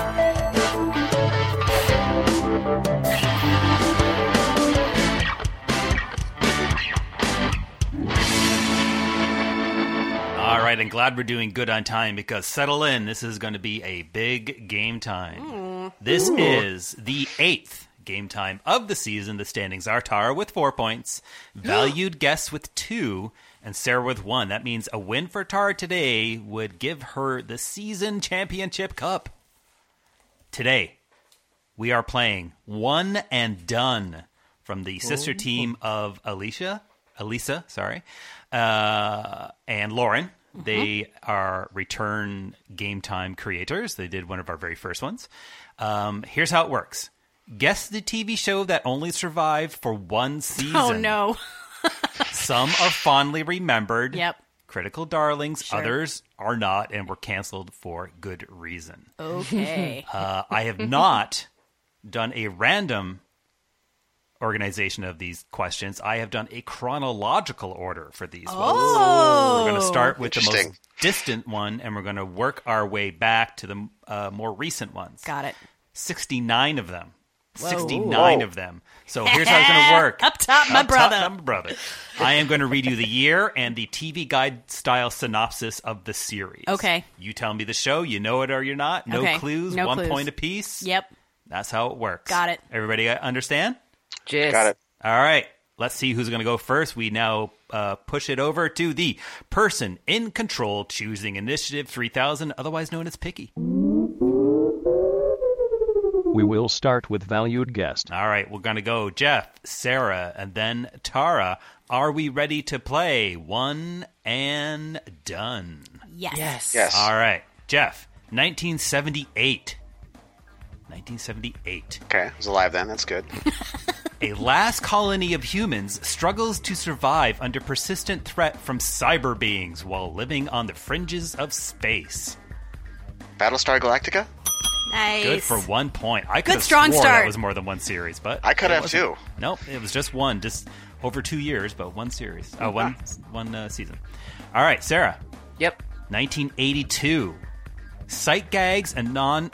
All right, and glad we're doing good on time because settle in. This is going to be a big game time. This is the 8th game time of the season. The standings are Tara with 4 points, Valued Guess with 2, and Sarah with 1. That means a win for Tara today would give her the season championship cup. Today, we are playing One and Done from the sister team of Elisa, and Lauren. They are return game time creators. They did one of our very first ones. Here's how it works. Guess the TV show that only survived for one season. Oh, no. Some are fondly remembered. Yep. Critical darlings. Sure. Others are not and were canceled for good reason. Okay. I have not done a random organization of these questions. I have done a chronological order for these ones. We're going to start with the most distant one, and we're going to work our way back to the more recent ones. Got it. 69 of them. Whoa. 69 of them. So here's how it's going to work. Up top, my brother. I am going to read you the year and the TV guide style synopsis of the series. Okay. You tell me the show. You know it or you're not. No clues. No 1 clues. point apiece. Yep. That's how it works. Got it. Everybody understand? Yes. Got it. All right. Let's see who's going to go first. We now push it over to the person in control, choosing Initiative 3000, otherwise known as Picky. We will start with Valued Guest. All right. We're going to go Jeff, Sarah, and then Tara. Are we ready to play One and Done? Yes. Yes. All right. Jeff, 1978. 1978. Okay, I was alive then. That's good. A last colony of humans struggles to survive under persistent threat from cyber beings while living on the fringes of space. Battlestar Galactica? Nice. Good for 1 point. I could Good have strong swore start. that was more than one series, but I could it have wasn't. too. Nope, it was just one, just over 2 years, but one series. One season. All right, Sarah. Yep. 1982. Sight gags and non...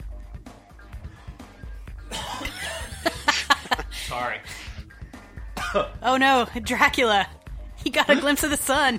Sorry. Oh no, Dracula. He got a glimpse of the sun.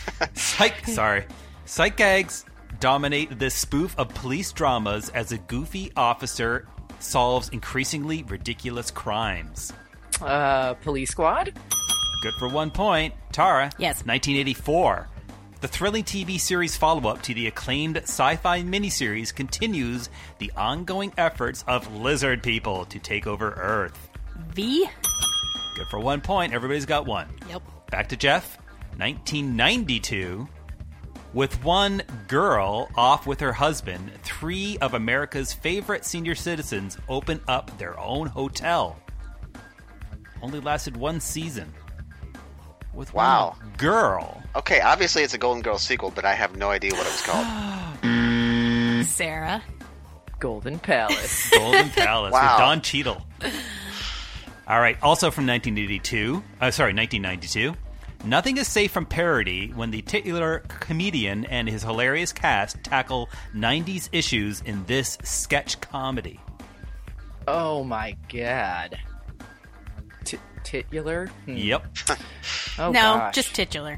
Sight gags dominate this spoof of police dramas as a goofy officer solves increasingly ridiculous crimes. Police Squad? Good for 1 point. Tara. Yes. 1984. The thrilling TV series follow-up to the acclaimed sci-fi miniseries continues the ongoing efforts of lizard people to take over Earth. V? Good for 1 point. Everybody's got one. Yep. Back to Jeff. 1992. With one girl off with her husband, 3 of America's favorite senior citizens open up their own hotel. Only lasted 1 season. With one girl. Okay, obviously it's a Golden Girls sequel, but I have no idea what it was called. Sarah. Golden Palace. Golden Palace Wow. with Don Cheadle. All right, also from 1992. Nothing is safe from parody when the titular comedian and his hilarious cast tackle 90s issues in this sketch comedy. Oh my god. Titular? Yep. Oh, no, gosh. just titular.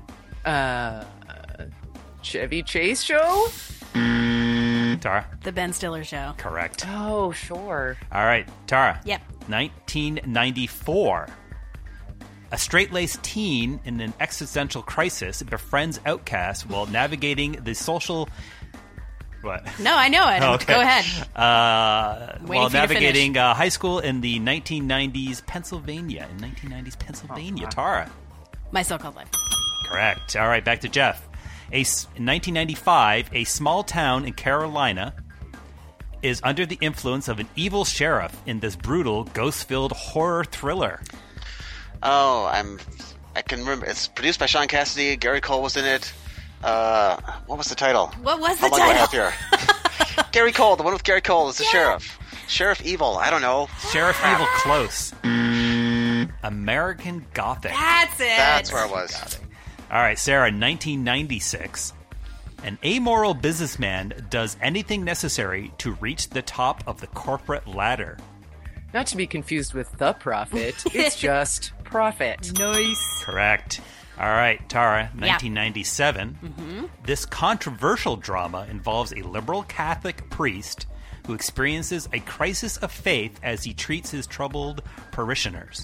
Chevy Chase show? Tara? The Ben Stiller Show. Correct. Oh, sure. All right, Tara. Yep. 1994. A straight-laced teen in an existential crisis befriends outcasts while navigating the social... What? No, I know it. Okay. Go ahead. While for you to navigating high school in the 1990s Pennsylvania. Tara. My So-Called Life. Correct. All right, back to Jeff. In 1995, a small town in Carolina is under the influence of an evil sheriff in this brutal, ghost-filled horror thriller. Oh, I can remember. It's produced by Sean Cassidy. Gary Cole was in it. What was the title? What was How the long do I title? have here? Gary Cole, the one with Gary Cole is the sheriff. Sheriff Evil. I don't know. Sheriff Evil close. American Gothic. That's it. That's where it was. All right, Sarah, 1996. An amoral businessman does anything necessary to reach the top of the corporate ladder. Not to be confused with The Prophet. It's just Profit. Nice. Correct. All right, Tara, 1997. Mm-hmm. This controversial drama involves a liberal Catholic priest who experiences a crisis of faith as he treats his troubled parishioners.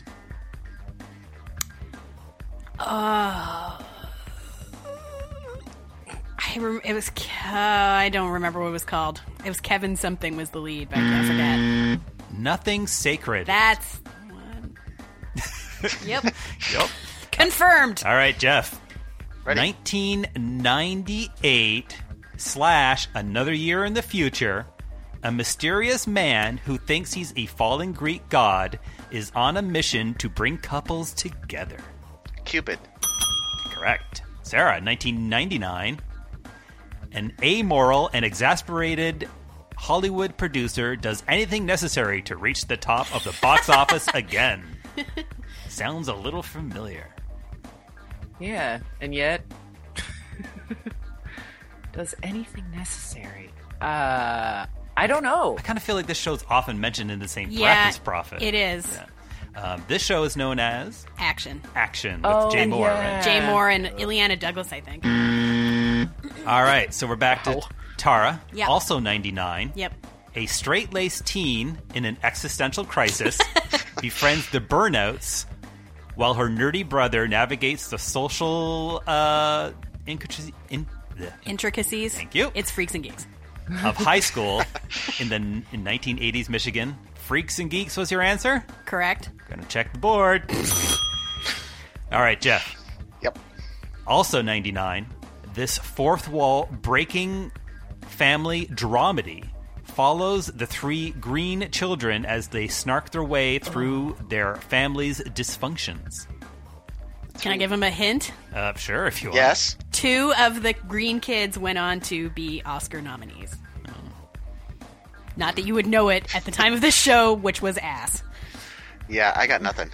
I don't remember what it was called. It was Kevin something was the lead, but I forget. Nothing Sacred. That's one. Yep. Yep. Confirmed. All right, Jeff. Ready? 1998 / Another Year in the Future. A mysterious man who thinks he's a fallen Greek god is on a mission to bring couples together. Cupid. Correct. Sarah, 1999. An amoral and exasperated Hollywood producer does anything necessary to reach the top of the box office again. Sounds a little familiar. Yeah, and yet... does anything necessary? I don't know. I kind of feel like this show's often mentioned in the same breath Yeah, as Prophet. it is. Yeah. This show is known as Action. with Jay Moore, right? Jay Moore and Ileana Douglas, I think. All right, so we're back to Tara, Yep. also 99. Yep. A straight-laced teen in an existential crisis befriends the Burnouts while her nerdy brother navigates the social Intricacies. Thank you. It's Freaks and Geeks. Of high school in 1980s Michigan. Freaks and Geeks was your answer? Correct. Gonna check the board. All right, Jeff. Yep. Also 99. This fourth wall breaking family dramedy follows the 3 green children as they snark their way through their family's dysfunctions. Can I give him a hint? Sure, if you want. Yes. 2 of the green kids went on to be Oscar nominees. Not that you would know it at the time of this show, which was ass. Yeah, I got nothing.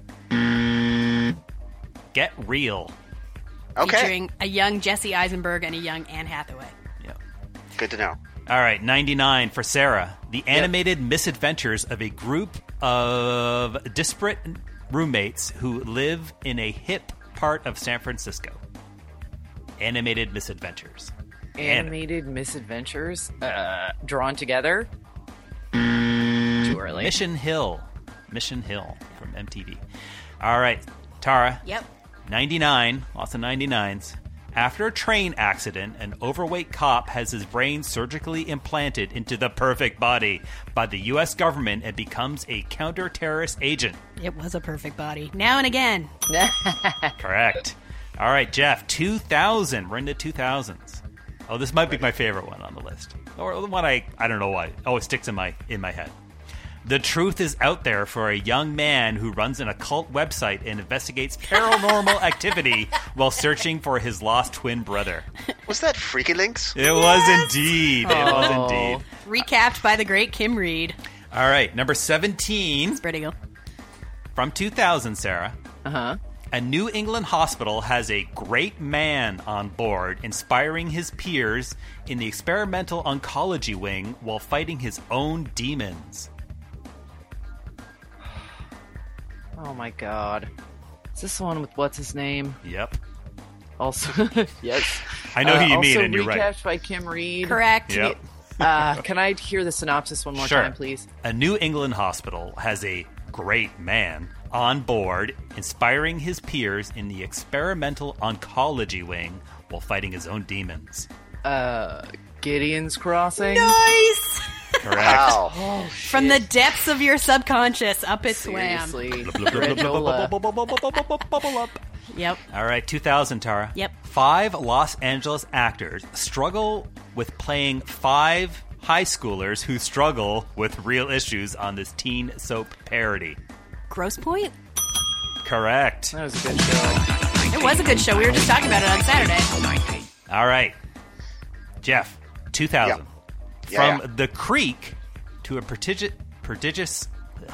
Get Real. Okay. Featuring a young Jesse Eisenberg and a young Anne Hathaway. Good to know. All right, 99 for Sarah. The animated misadventures of a group of disparate roommates who live in a hip part of San Francisco. Animated misadventures. Animated misadventures? Drawn together? Too early. Mission Hill from MTV. All right, Tara. Yep. 99, lots of 99s. After a train accident, an overweight cop has his brain surgically implanted into the perfect body by the U.S. government and becomes a counter-terrorist agent. It was a perfect body. Now and again. Correct. All right, Jeff, 2000. We're into 2000s. Oh, this might be my favorite one on the list. Or the one I don't know why. Oh, it sticks in my head. The truth is out there for a young man who runs an occult website and investigates paranormal activity while searching for his lost twin brother. Was that Freaky Links? It was indeed. It was indeed. Recapped by the great Kim Reed. All right, number 17. Spread eagle. From 2000, Sarah. Uh-huh. A New England hospital has a great man on board, inspiring his peers in the experimental oncology wing while fighting his own demons. Oh my god. Is this the one with what's his name? Yep. Also, yes. I know who you mean, and you're right. Also recapped by Kim Reed. Correct. Yep. Can I hear the synopsis one more time, please? A New England hospital has a great man on board, inspiring his peers in the experimental oncology wing while fighting his own demons. Gideon's Crossing? Nice! Correct. Wow. Oh, From the depths of your subconscious, up it Seriously. swam. Yep. All right, 2000, Tara. Yep. 5 Los Angeles actors struggle with playing 5 high schoolers who struggle with real issues on this teen soap parody. Gross Point? Correct. That was a good show. It was a good show. We were just talking about it on Saturday. All right. Jeff, 2000. Yep. From the creek to a prestigious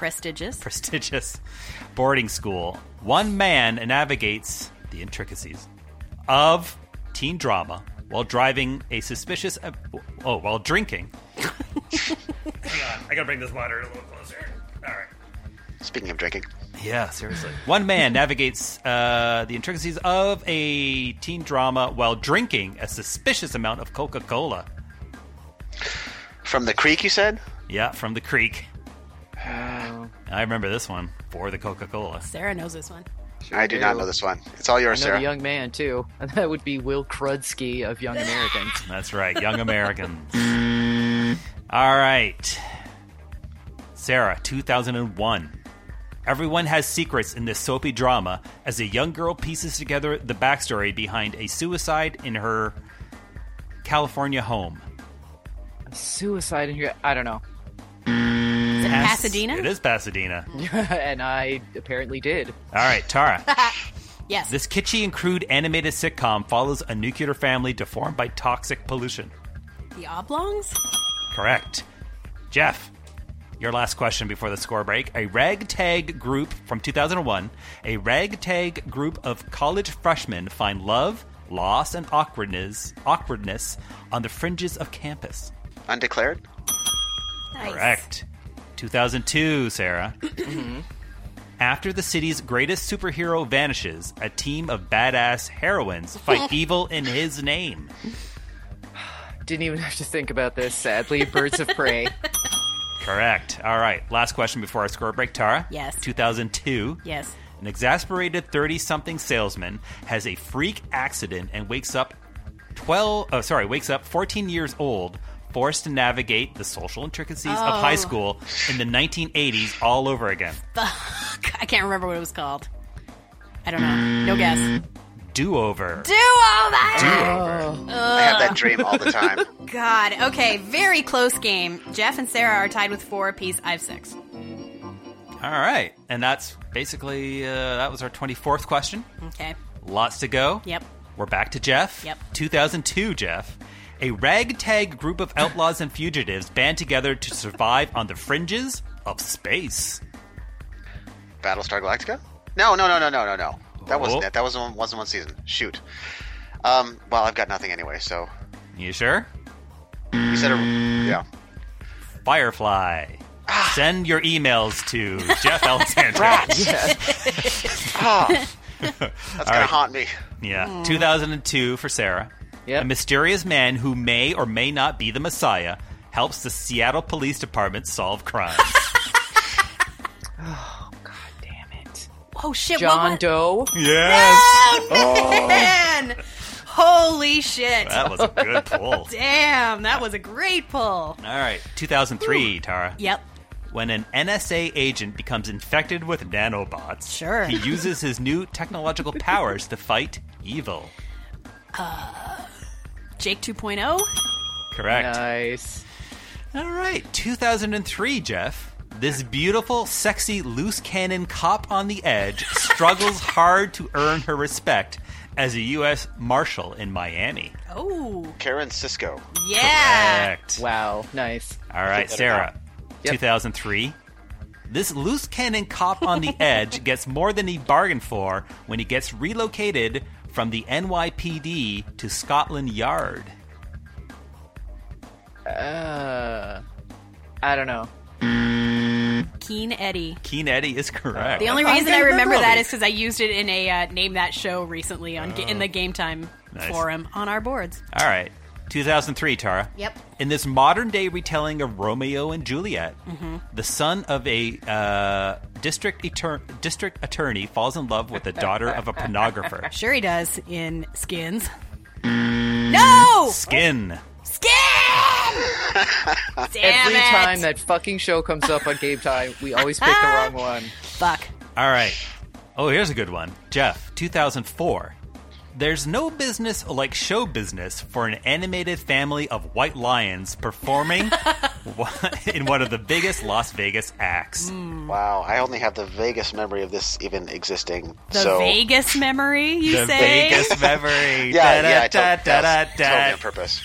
boarding school, one man navigates the intricacies of teen drama while driving a suspicious... while drinking. Hang on. I gotta bring this water a little closer. All right. Speaking of drinking. Yeah, seriously. One man navigates the intricacies of a teen drama while drinking a suspicious amount of Coca-Cola. From the creek, you said? Yeah, from the creek. I remember this one for the Coca-Cola. Sarah knows this one. I do not know this one. It's all yours, I know Sarah. the young man, too. And that would be Will Krudsky of Young Americans. That's right, Young Americans. All right. Sarah, 2001. Everyone has secrets in this soapy drama as a young girl pieces together the backstory behind a suicide in her California home. Suicide in here? I don't know. Is it Pasadena? It is Pasadena. And I apparently did. All right, Tara. Yes. This kitschy and crude animated sitcom follows a nuclear family deformed by toxic pollution. The Oblongs? Correct. Jeff, your last question before the score break. A ragtag group from 2001, a ragtag group of college freshmen find love, loss, and awkwardness on the fringes of campus. Undeclared? Nice. Correct. 2002, Sarah. After the city's greatest superhero vanishes, a team of badass heroines fight evil in his name. Didn't even have to think about this, sadly. Birds of Prey. Correct. All right. Last question before our score break, Tara. Yes. 2002. Yes. An exasperated 30-something salesman has a freak accident and wakes up 14 years old, forced to navigate the social intricacies of high school in the 1980s all over again. Fuck. I can't remember what it was called. I don't know. No guess. Do-over. Do-over! I have that dream all the time. God. Okay, very close game. Jeff and Sarah are tied with 4 apiece. I have 6. All right. And that's basically, that was our 24th question. Okay. Lots to go. Yep. We're back to Jeff. Yep. 2002, Jeff. A ragtag group of outlaws and fugitives band together to survive on the fringes of space. Battlestar Galactica? No. That wasn't it. That wasn't one season. Shoot. Well, I've got nothing anyway, so... You sure? You said yeah. Firefly. Send your emails to Jeff Alexander. That's going to haunt me. Yeah. 2002 for Sarah. Yep. A mysterious man who may or may not be the Messiah helps the Seattle Police Department solve crimes. Oh, God damn it. Oh, shit. John Doe? Yes. Oh, man. Holy shit. That was a good pull. Damn, that was a great pull. All right, 2003, Tara. Yep. When an NSA agent becomes infected with nanobots, Sure. he uses his new technological powers to fight evil. Jake 2.0? Correct. Nice. All right, 2003, Jeff. This beautiful, sexy, loose cannon cop on the edge struggles hard to earn her respect as a U.S. Marshal in Miami. Oh. Karen Sisko. Yeah. Correct. Wow. Nice. All right, Sarah. Yep. 2003. This loose cannon cop on the edge gets more than he bargained for when he gets relocated from the NYPD to Scotland Yard. I don't know. Keen Eddie. Keen Eddie is correct. The only reason I remember that is because I used it in a Name That Show recently on in the Game Time forum on our boards. All right. 2003, Tara. Yep. In this modern-day retelling of Romeo and Juliet, the son of a district attorney falls in love with the daughter of a pornographer. Sure he does in Skins. No! Skin. Every time that fucking show comes up on Game Time, we always pick the wrong one. Fuck. All right. Oh, here's a good one. Jeff, 2004. There's no business like show business for an animated family of white lions performing in one of the biggest Las Vegas acts. Wow, I only have the vaguest memory of this even existing. The Vegas memory, you the say? The Vegas memory. Yeah, totally on purpose.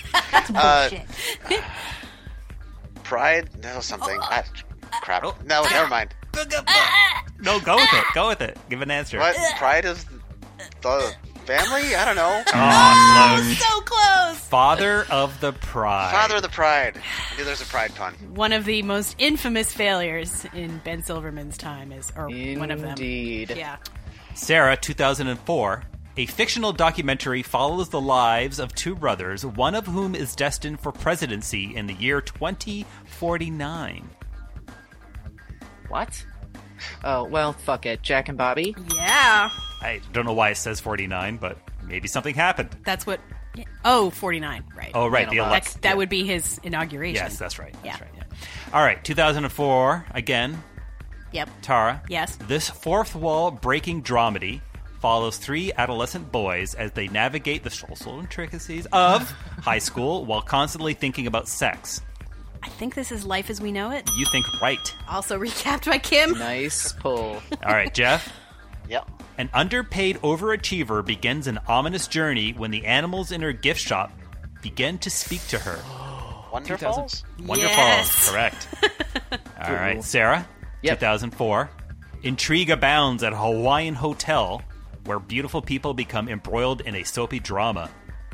Pride? No, something. Crap. No, never mind. No, go with it. Go with it. Give an answer. What? Pride is the family? I don't know. Oh, close. So close. Father of the Pride. Father of the Pride. I knew there's a pride pun. One of the most infamous failures in Ben Silverman's time one of them. Indeed. Yeah. Sarah, 2004. A fictional documentary follows the lives of two brothers, one of whom is destined for presidency in the year 2049. What? Oh, well, fuck it. Jack and Bobby? Yeah. I don't know why it says 49, but maybe something happened. That's what... Oh, 49, right. Oh, right, the election. That would be his inauguration. Yes, that's right. That's right, yeah. All right, 2004, again. Yep. Tara. Yes. This fourth wall breaking dramedy follows three adolescent boys as they navigate the social intricacies of high school while constantly thinking about sex. I think this is Life as We Know It. You think right. Also recapped by Kim. Nice pull. All right, Jeff. Yep. An underpaid overachiever begins an ominous journey when the animals in her gift shop begin to speak to her. Wonder Falls? Wonder Falls, correct. All right, Sarah. Yep. 2004. Intrigue abounds at a Hawaiian hotel where beautiful people become embroiled in a soapy drama.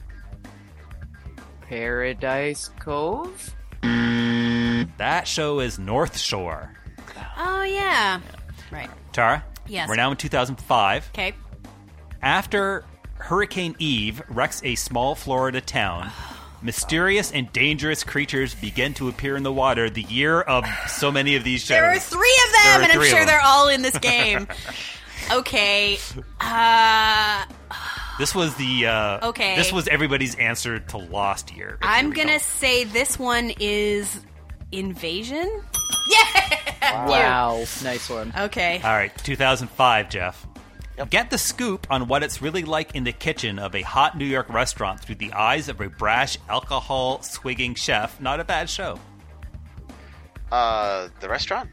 Paradise Cove? That show is North Shore. Oh, yeah. Right. Tara? Yes. We're now in 2005. Okay. After Hurricane Eve wrecks a small Florida town, mysterious and dangerous creatures begin to appear in the water. The year of so many of these shows. There are three of them, and I'm sure they're all in this game. Okay. This was the okay. This was everybody's answer to Lost year. I'm gonna say this one is Invasion. Yeah. Wow. Nice one. Okay. All right, 2005, Jeff. Yep. Get the scoop on what it's really like in the kitchen of a hot New York restaurant through the eyes of a brash, alcohol-swigging chef. Not a bad show. The restaurant?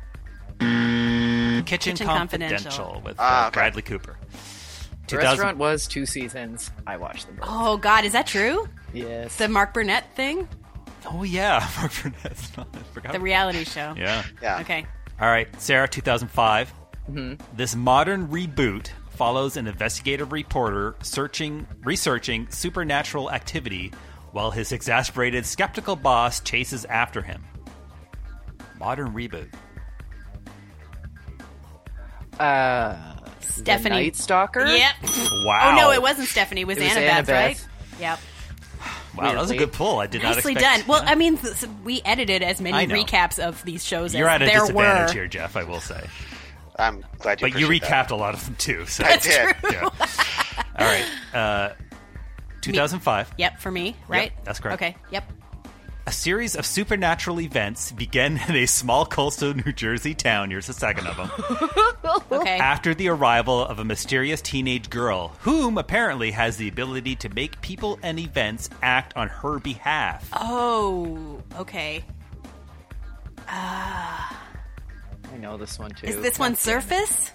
Kitchen Confidential with Bradley Cooper. The restaurant was 2 seasons. I watched them both. Oh, God, is that true? Yes. The Mark Burnett thing? Oh, yeah. Mark Burnett's I forgot. The reality show. Yeah. Okay. All right, Sarah, 2005. Mm-hmm. This modern reboot follows an investigative reporter researching supernatural activity while his exasperated, skeptical boss chases after him. Modern reboot. Stephanie. The Night Stalker? Yep. Wow. Oh, no, it wasn't Stephanie. It was Annabeth, right? Yep. Wow, that was a good pull. I did not expect. Nicely done. Well, I mean, we edited as many recaps of these shows You're as at a there disadvantage were. here, Jeff, I will say. I'm glad you But you appreciate recapped that. a lot of them, too. So. I did. Yeah. All right. 2005. Yep, for me, right? Yep, that's correct. Okay, yep. A series of supernatural events began in a small coastal New Jersey town. Here's the second of them. Okay. After the arrival of a mysterious teenage girl, whom apparently has the ability to make people and events act on her behalf. Oh, okay. I know this one too. Is this one Surface?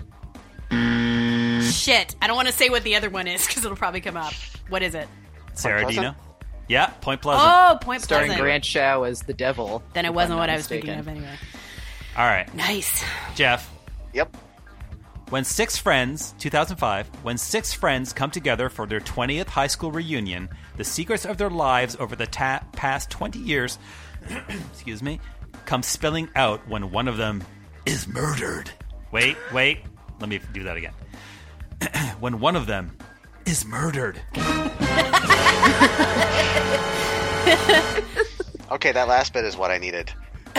Shit, I don't want to say what the other one is because it'll probably come up. What is it? Sarah, do you know? Yeah, Point Pleasant. Oh, Point Starring Pleasant. Grant Shaw as the devil. Then it wasn't what I was thinking of anyway. All right. Nice. Jeff. Yep. When 2005, when six friends come together for their 20th high school reunion, the secrets of their lives over the past 20 years, excuse me, come spilling out when one of them is murdered. Wait, let me do that again. When one of them is murdered. Okay, that last bit is what I needed.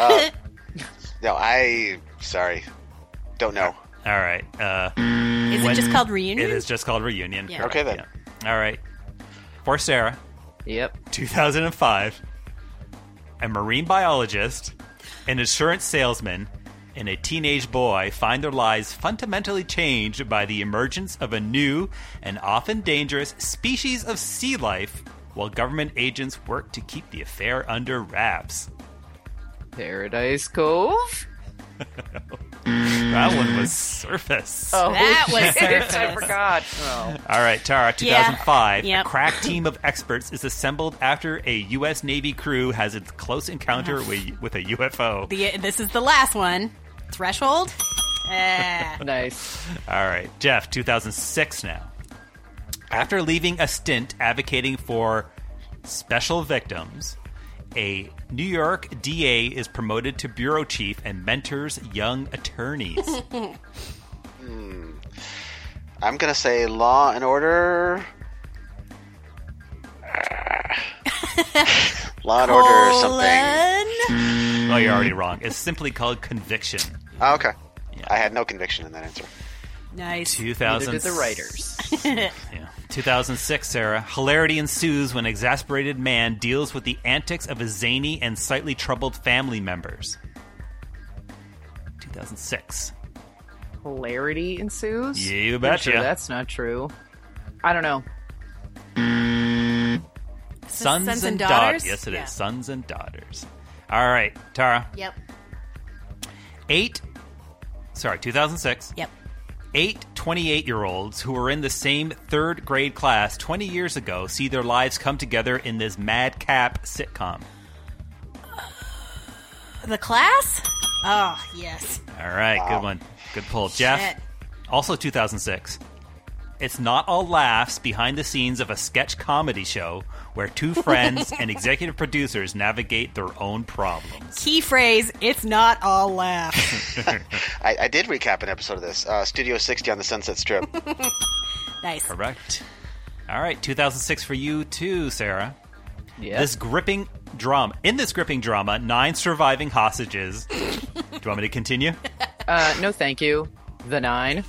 Sorry. Don't know. All right. Is it just called Reunion? It is just called Reunion. Yeah. Okay, then. Yeah. All right. For Sarah. Yep. 2005. A marine biologist, an insurance salesman, and a teenage boy find their lives fundamentally changed by the emergence of a new and often dangerous species of sea life while government agents work to keep the affair under wraps. Paradise Cove? That one was Surface. Oh, that was Surface. I forgot. Oh. All right, Tara, 2005. Yeah. Yep. A crack team of experts is assembled after a U.S. Navy crew has a close encounter with a UFO. This is the last one. Threshold? Nice. All right, Jeff, 2006 now. After leaving a stint advocating for special victims, a New York DA is promoted to bureau chief and mentors young attorneys. I'm going to say Law and Order. Law and Order or something. Oh, you're already wrong. It's simply called Conviction. Oh, okay. Yeah. I had no conviction in that answer. Nice. Neither did the writers. Yeah. 2006, Sarah. Hilarity ensues when an exasperated man deals with the antics of his zany and slightly troubled family members. 2006. Hilarity ensues? Yeah, you I'm betcha. sure that's not true. I don't know. Sons and Daughters? Yes, it is. Sons and Daughters. All right, Tara. Yep. 2006. Yep. 8 28-year-olds who were in the same third grade class 20 years ago see their lives come together in this madcap sitcom. The Class? Oh, yes. All right, Good one. Good pull. Jeff, also 2006. It's not all laughs behind the scenes of a sketch comedy show where two friends and executive producers navigate their own problems. Key phrase, it's not all laughs. I did recap an episode of this. Studio 60 on the Sunset Strip. Nice. Correct. All right, 2006 for you too, Sarah. Yeah. In this gripping drama, 9 surviving hostages. Do you want me to continue? No, thank you. The 9.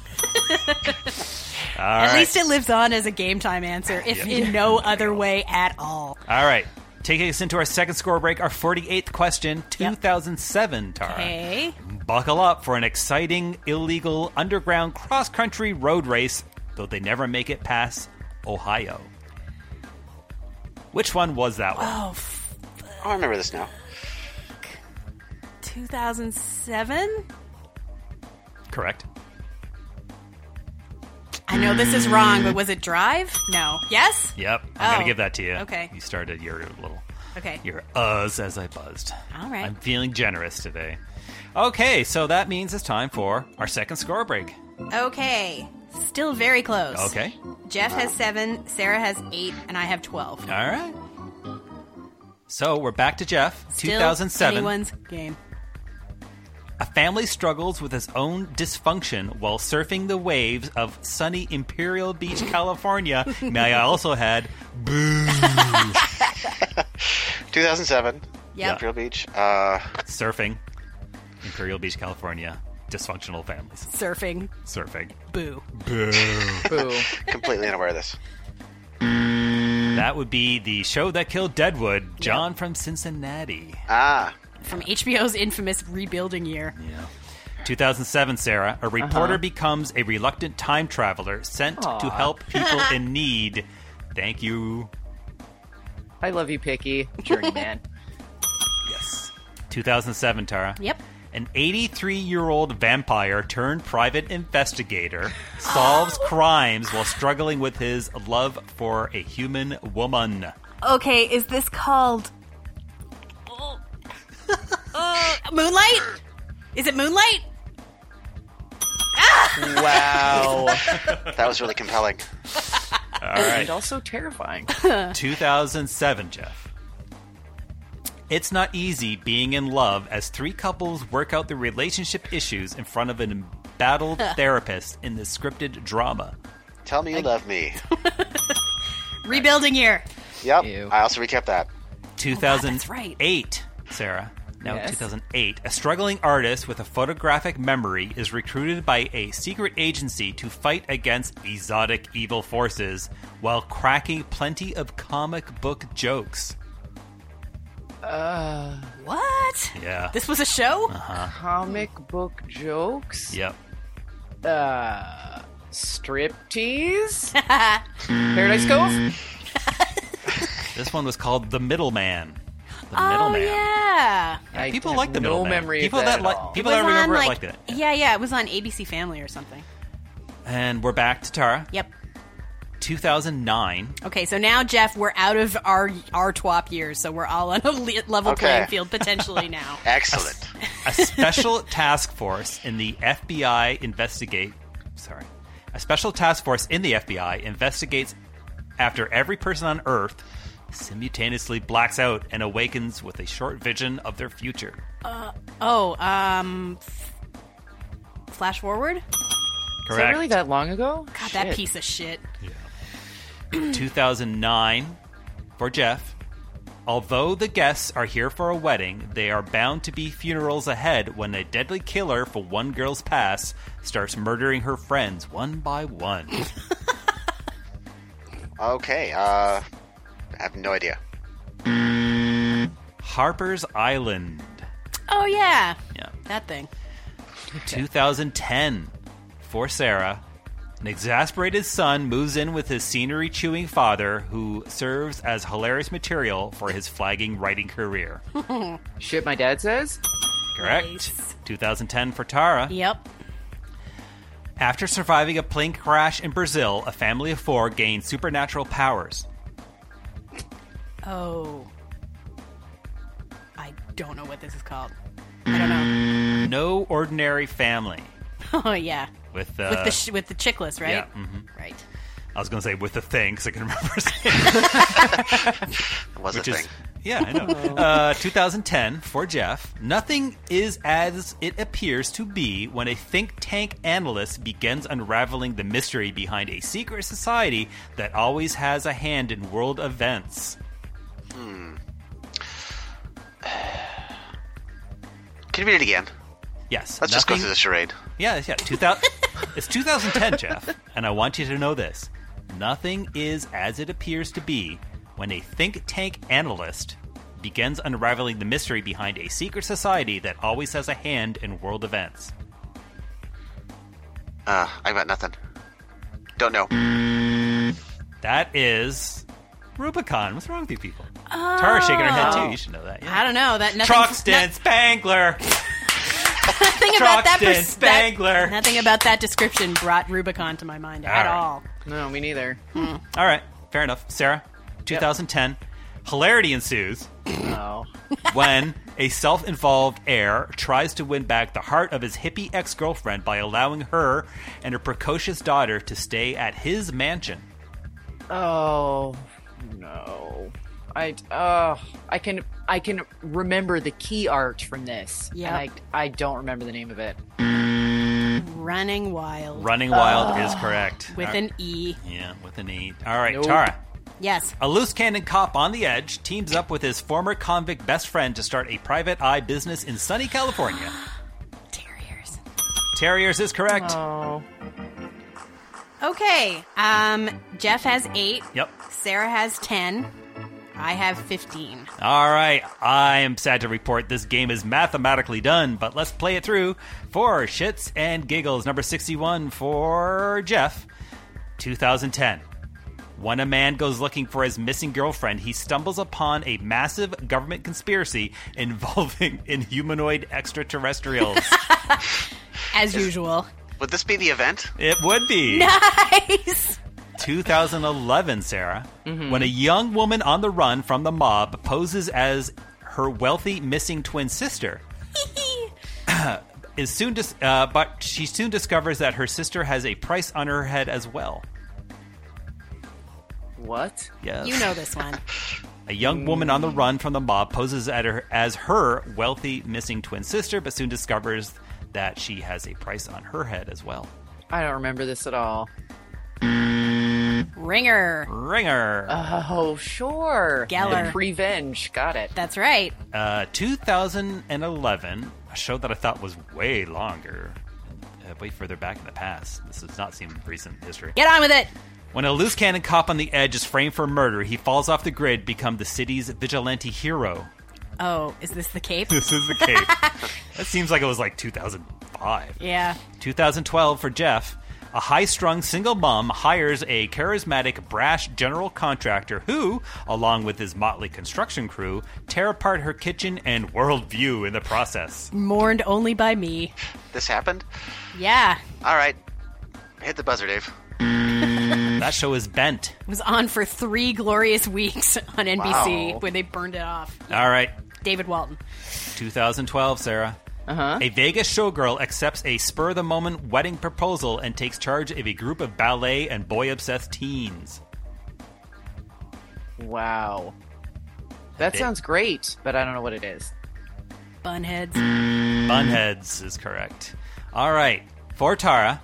At least it lives on as a game time answer, if in no other way at all. All right. Taking us into our second score break, our 48th question, 2007, Tara. Okay. Buckle up for an exciting, illegal, underground cross-country road race, though they never make it past Ohio. Which one was that one? Oh, I remember this now. 2007? Correct. I know this is wrong, but was it Drive? No. Yes? Yep. I'm going Oh, to give that to you. okay. You started your little... Okay. Your as I buzzed. All right. I'm feeling generous today. Okay, so that means it's time for our second score break. Okay. Still very close. Okay. Jeff has 7, Sarah has 8, and I have 12. All right. So we're back to Jeff, Still 2007. anyone's game. A family struggles with its own dysfunction while surfing the waves of sunny Imperial Beach, California. May I also had boo. 2007. Yep. Imperial Beach. Surfing. Imperial Beach, California. Dysfunctional families. Surfing. Surfing. Boo. Boo. Boo. Completely unaware of this. That would be the show that killed Deadwood, John from Cincinnati. From HBO's infamous Rebuilding Year. Yeah. 2007, Sarah. A reporter becomes a reluctant time traveler sent to help people in need. Thank you. I love you, Picky. Journeyman. Yes. 2007, Tara. Yep. An 83-year-old vampire turned private investigator solves crimes while struggling with his love for a human woman. Okay, is this called Moonlight? Is it Moonlight? Wow. That was really compelling. All right. And also terrifying. 2007, Jeff. It's not easy being in love as three couples work out their relationship issues in front of an embattled therapist in this scripted drama. Tell me you love me. Rebuilding Year. Yep. I also recapped that. 2008, that's right. Sarah. Now, Yes. 2008, a struggling artist with a photographic memory is recruited by a secret agency to fight against exotic evil forces while cracking plenty of comic book jokes. What? Yeah. This was a show? Comic book jokes? Yep. Striptease? Paradise Cove? This one was called The Middleman. The Oh, Middleman. yeah. I People have like The no Middleman. memory of People that that at like all. people It that was remember on, it liked it. Yeah, it was on ABC Family or something. And we're back to Tara. Yep. 2009. Okay, so now, Jeff, we're out of our TWAP years, so we're all on a level Okay. playing field potentially now. Excellent. A special task force in the FBI A special task force in the FBI investigates after every person on Earth simultaneously blacks out and awakens with a short vision of their future. Flash forward? Is that really that long ago? God, that piece of shit. 2009 for Jeff. Although the guests are here for a wedding, they are bound to be funerals ahead when a deadly killer for one girl's past starts murdering her friends one by one. Okay, I have no idea. Harper's Island. Oh, yeah. Yeah. That thing. 2010 for Sarah. An exasperated son moves in with his scenery-chewing father, who serves as hilarious material for his flagging writing career. Shit my dad says? Correct. Nice. 2010 for Tara. Yep. After surviving a plane crash in Brazil, a family of 4 gained supernatural powers. Oh. I don't know what this is called. I don't know. No Ordinary Family. Oh, yeah. With the chickless, right? Yeah. Mm-hmm. Right. I was going to say with the thing because I can remember saying It was a thing. Yeah, I know. 2010 for Jeff. Nothing is as it appears to be when a think tank analyst begins unraveling the mystery behind a secret society that always has a hand in world events. Can you read it again? Yes. Let's just go through the charade. Yeah. It's 2010, Jeff, and I want you to know this. Nothing is as it appears to be when a think tank analyst begins unraveling the mystery behind a secret society that always has a hand in world events. I got nothing. Don't know. That is Rubicon. What's wrong with you people? Tara's shaking her head too. You should know that. Yeah. I don't know. That Truxton Spangler. Nothing about that, Truxton Spangler. nothing about that description brought Rubicon to my mind at all. No, me neither. All right, fair enough. Sarah, 2010. Hilarity ensues when a self-involved heir tries to win back the heart of his hippie ex-girlfriend by allowing her and her precocious daughter to stay at his mansion. Oh no. I can remember the key art from this. Yep. And I don't remember the name of it. Running Wild. Running Wild is correct. With an E. Yeah, with an E. All right, Nope. Tara. Yes. A loose cannon cop on the edge teams up with his former convict best friend to start a private eye business in sunny California. Terriers. Terriers is correct. Oh. Okay. Jeff has 8. Yep. Sarah has 10. I have 15. All right. I am sad to report this game is mathematically done, but let's play it through for shits and giggles. Number 61 for Jeff, 2010. When a man goes looking for his missing girlfriend, he stumbles upon a massive government conspiracy involving inhumanoid extraterrestrials. As usual. Would this be the event? It would be. Nice! 2011, Sarah. When a young woman on the run from the mob poses as her wealthy missing twin sister, but she soon discovers that her sister has a price on her head as well. What? Yes. You know this one. A young woman on the run from the mob poses as her wealthy missing twin sister, but soon discovers that she has a price on her head as well. I don't remember this at all. Ringer. Oh, sure. Geller. Revenge. Got it. That's right. 2011, a show that I thought was way longer, way further back in the past. This does not seem recent history. Get on with it. When a loose cannon cop on the edge is framed for murder, he falls off the grid, become the city's vigilante hero. Oh, is this the Cape? This is the Cape. That seems like it was like 2005. Yeah. 2012 for Jeff. A high-strung single mom hires a charismatic, brash general contractor who, along with his motley construction crew, tear apart her kitchen and worldview in the process. Mourned only by me. This happened? Yeah. All right. Hit the buzzer, Dave. That show is Bent. It was on for 3 glorious weeks on NBC Wow. when they burned it off. All right. David Walton. 2012, Sarah. A Vegas showgirl accepts a spur-of-the-moment wedding proposal and takes charge of a group of ballet and boy-obsessed teens. Wow. That sounds great, but I don't know what it is. Bunheads. Bunheads is correct. All right. For Tara.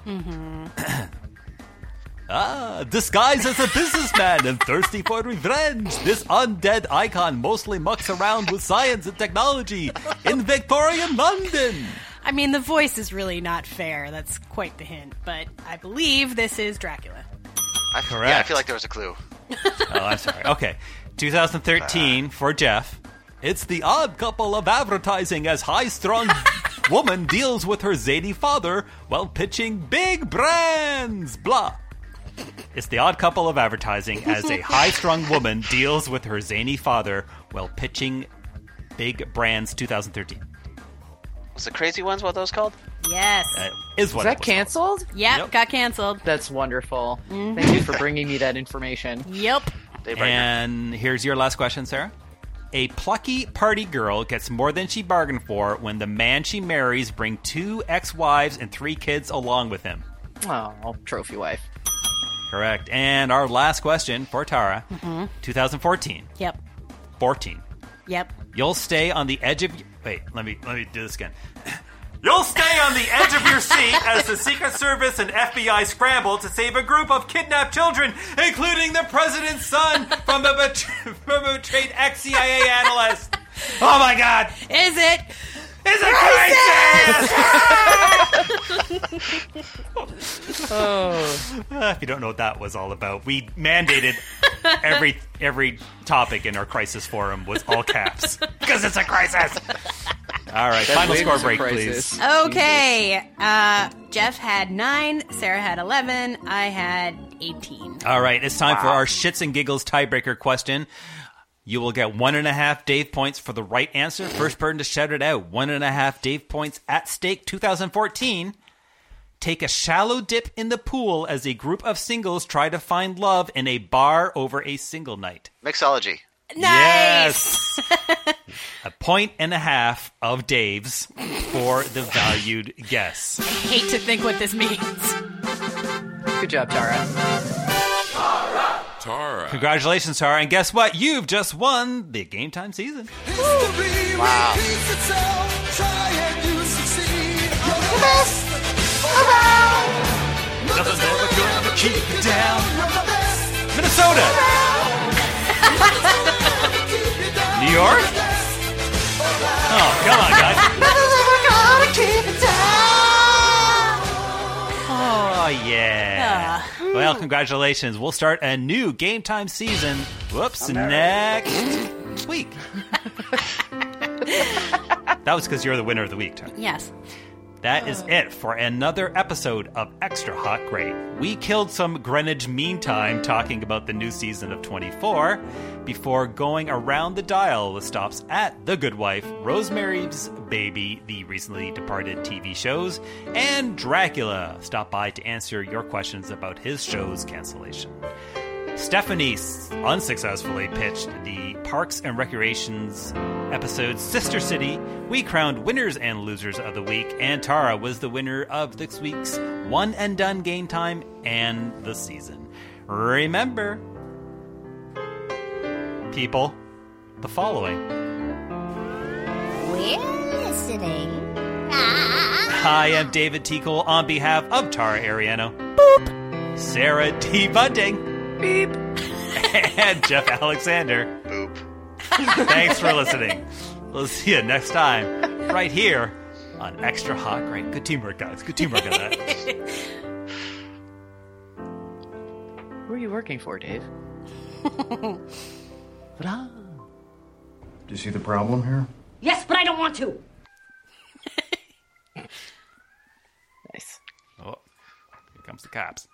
Disguised as a businessman and thirsty for revenge, this undead icon mostly mucks around with science and technology in Victorian London. I mean, the voice is really not fair. That's quite the hint. But I believe this is Dracula. Correct. Yeah, I feel like there was a clue. Oh, I'm sorry. Okay. 2013 for Jeff. It's the odd couple of advertising as high-strung woman deals with her zany father while pitching big brands. Blah. It's the odd couple of advertising as a high-strung woman deals with her zany father while pitching big brands. 2013. Was the Crazy Ones what those called? Yes. Is what that it was canceled? Yep, got canceled. That's wonderful. Thank you for bringing me that information. Yep. And here's your last question, Sarah. A plucky party girl gets more than she bargained for when the man she marries brings 2 ex-wives and 3 kids along with him. Oh, trophy wife. Correct. And our last question for Tara. 2014. Yep. 14. Yep. You'll stay on the edge of... Wait, let me do this again. You'll stay on the edge of your seat as the Secret Service and FBI scramble to save a group of kidnapped children, including the president's son from a betrayed ex-CIA analyst. Oh my God! Is it? Is it crisis? If you don't know what that was all about, we mandated every topic in our crisis forum was all caps because it's a crisis. All right, final score break, please. Okay. Jeff had 9. Sarah had 11. I had 18. All right, it's time for our shits and giggles tiebreaker question. You will get 1.5 Dave points for the right answer. First person to shout it out. 1.5 Dave points at stake. 2014. Take a shallow dip in the pool as a group of singles try to find love in a bar over a single night. Mixology. Nice! Yes! 1.5 points of Dave's for the valued guess. I hate to think what this means. Good job, Tara. Tara. Congratulations, Tara. And guess what? You've just won the Game Time season. Wow. Nothing's ever gonna keep you down. Minnesota. New York? Oh, come on, guys. Oh, yeah. Well, congratulations. We'll start a new Game Time season. Whoops, next week. That was because you're the winner of the week, Tom. Yes. That is it for another episode of Extra Hot Great. We killed some Greenwich Mean Time talking about the new season of 24 before going around the dial with stops at The Good Wife, Rosemary's Baby, the recently departed TV shows, and Dracula. Stop by to answer your questions about his show's cancellation. Stephanie unsuccessfully pitched the Parks and Recreations episode Sister City. We crowned winners and losers of the week, and Tara was the winner of this week's One and Done Game Time and the season. Remember, people, the following. We're listening. I am David T. Cole on behalf of Tara Ariano. Boop. Sarah D. Bunting. Beep. And Jeff Alexander. Boop. Thanks for listening. We'll see you next time, right here on Extra Hot Great. Good teamwork, guys. Good teamwork on that. Who are you working for, Dave? Do you see the problem here? Yes, but I don't want to. Nice. Oh, here comes the cops.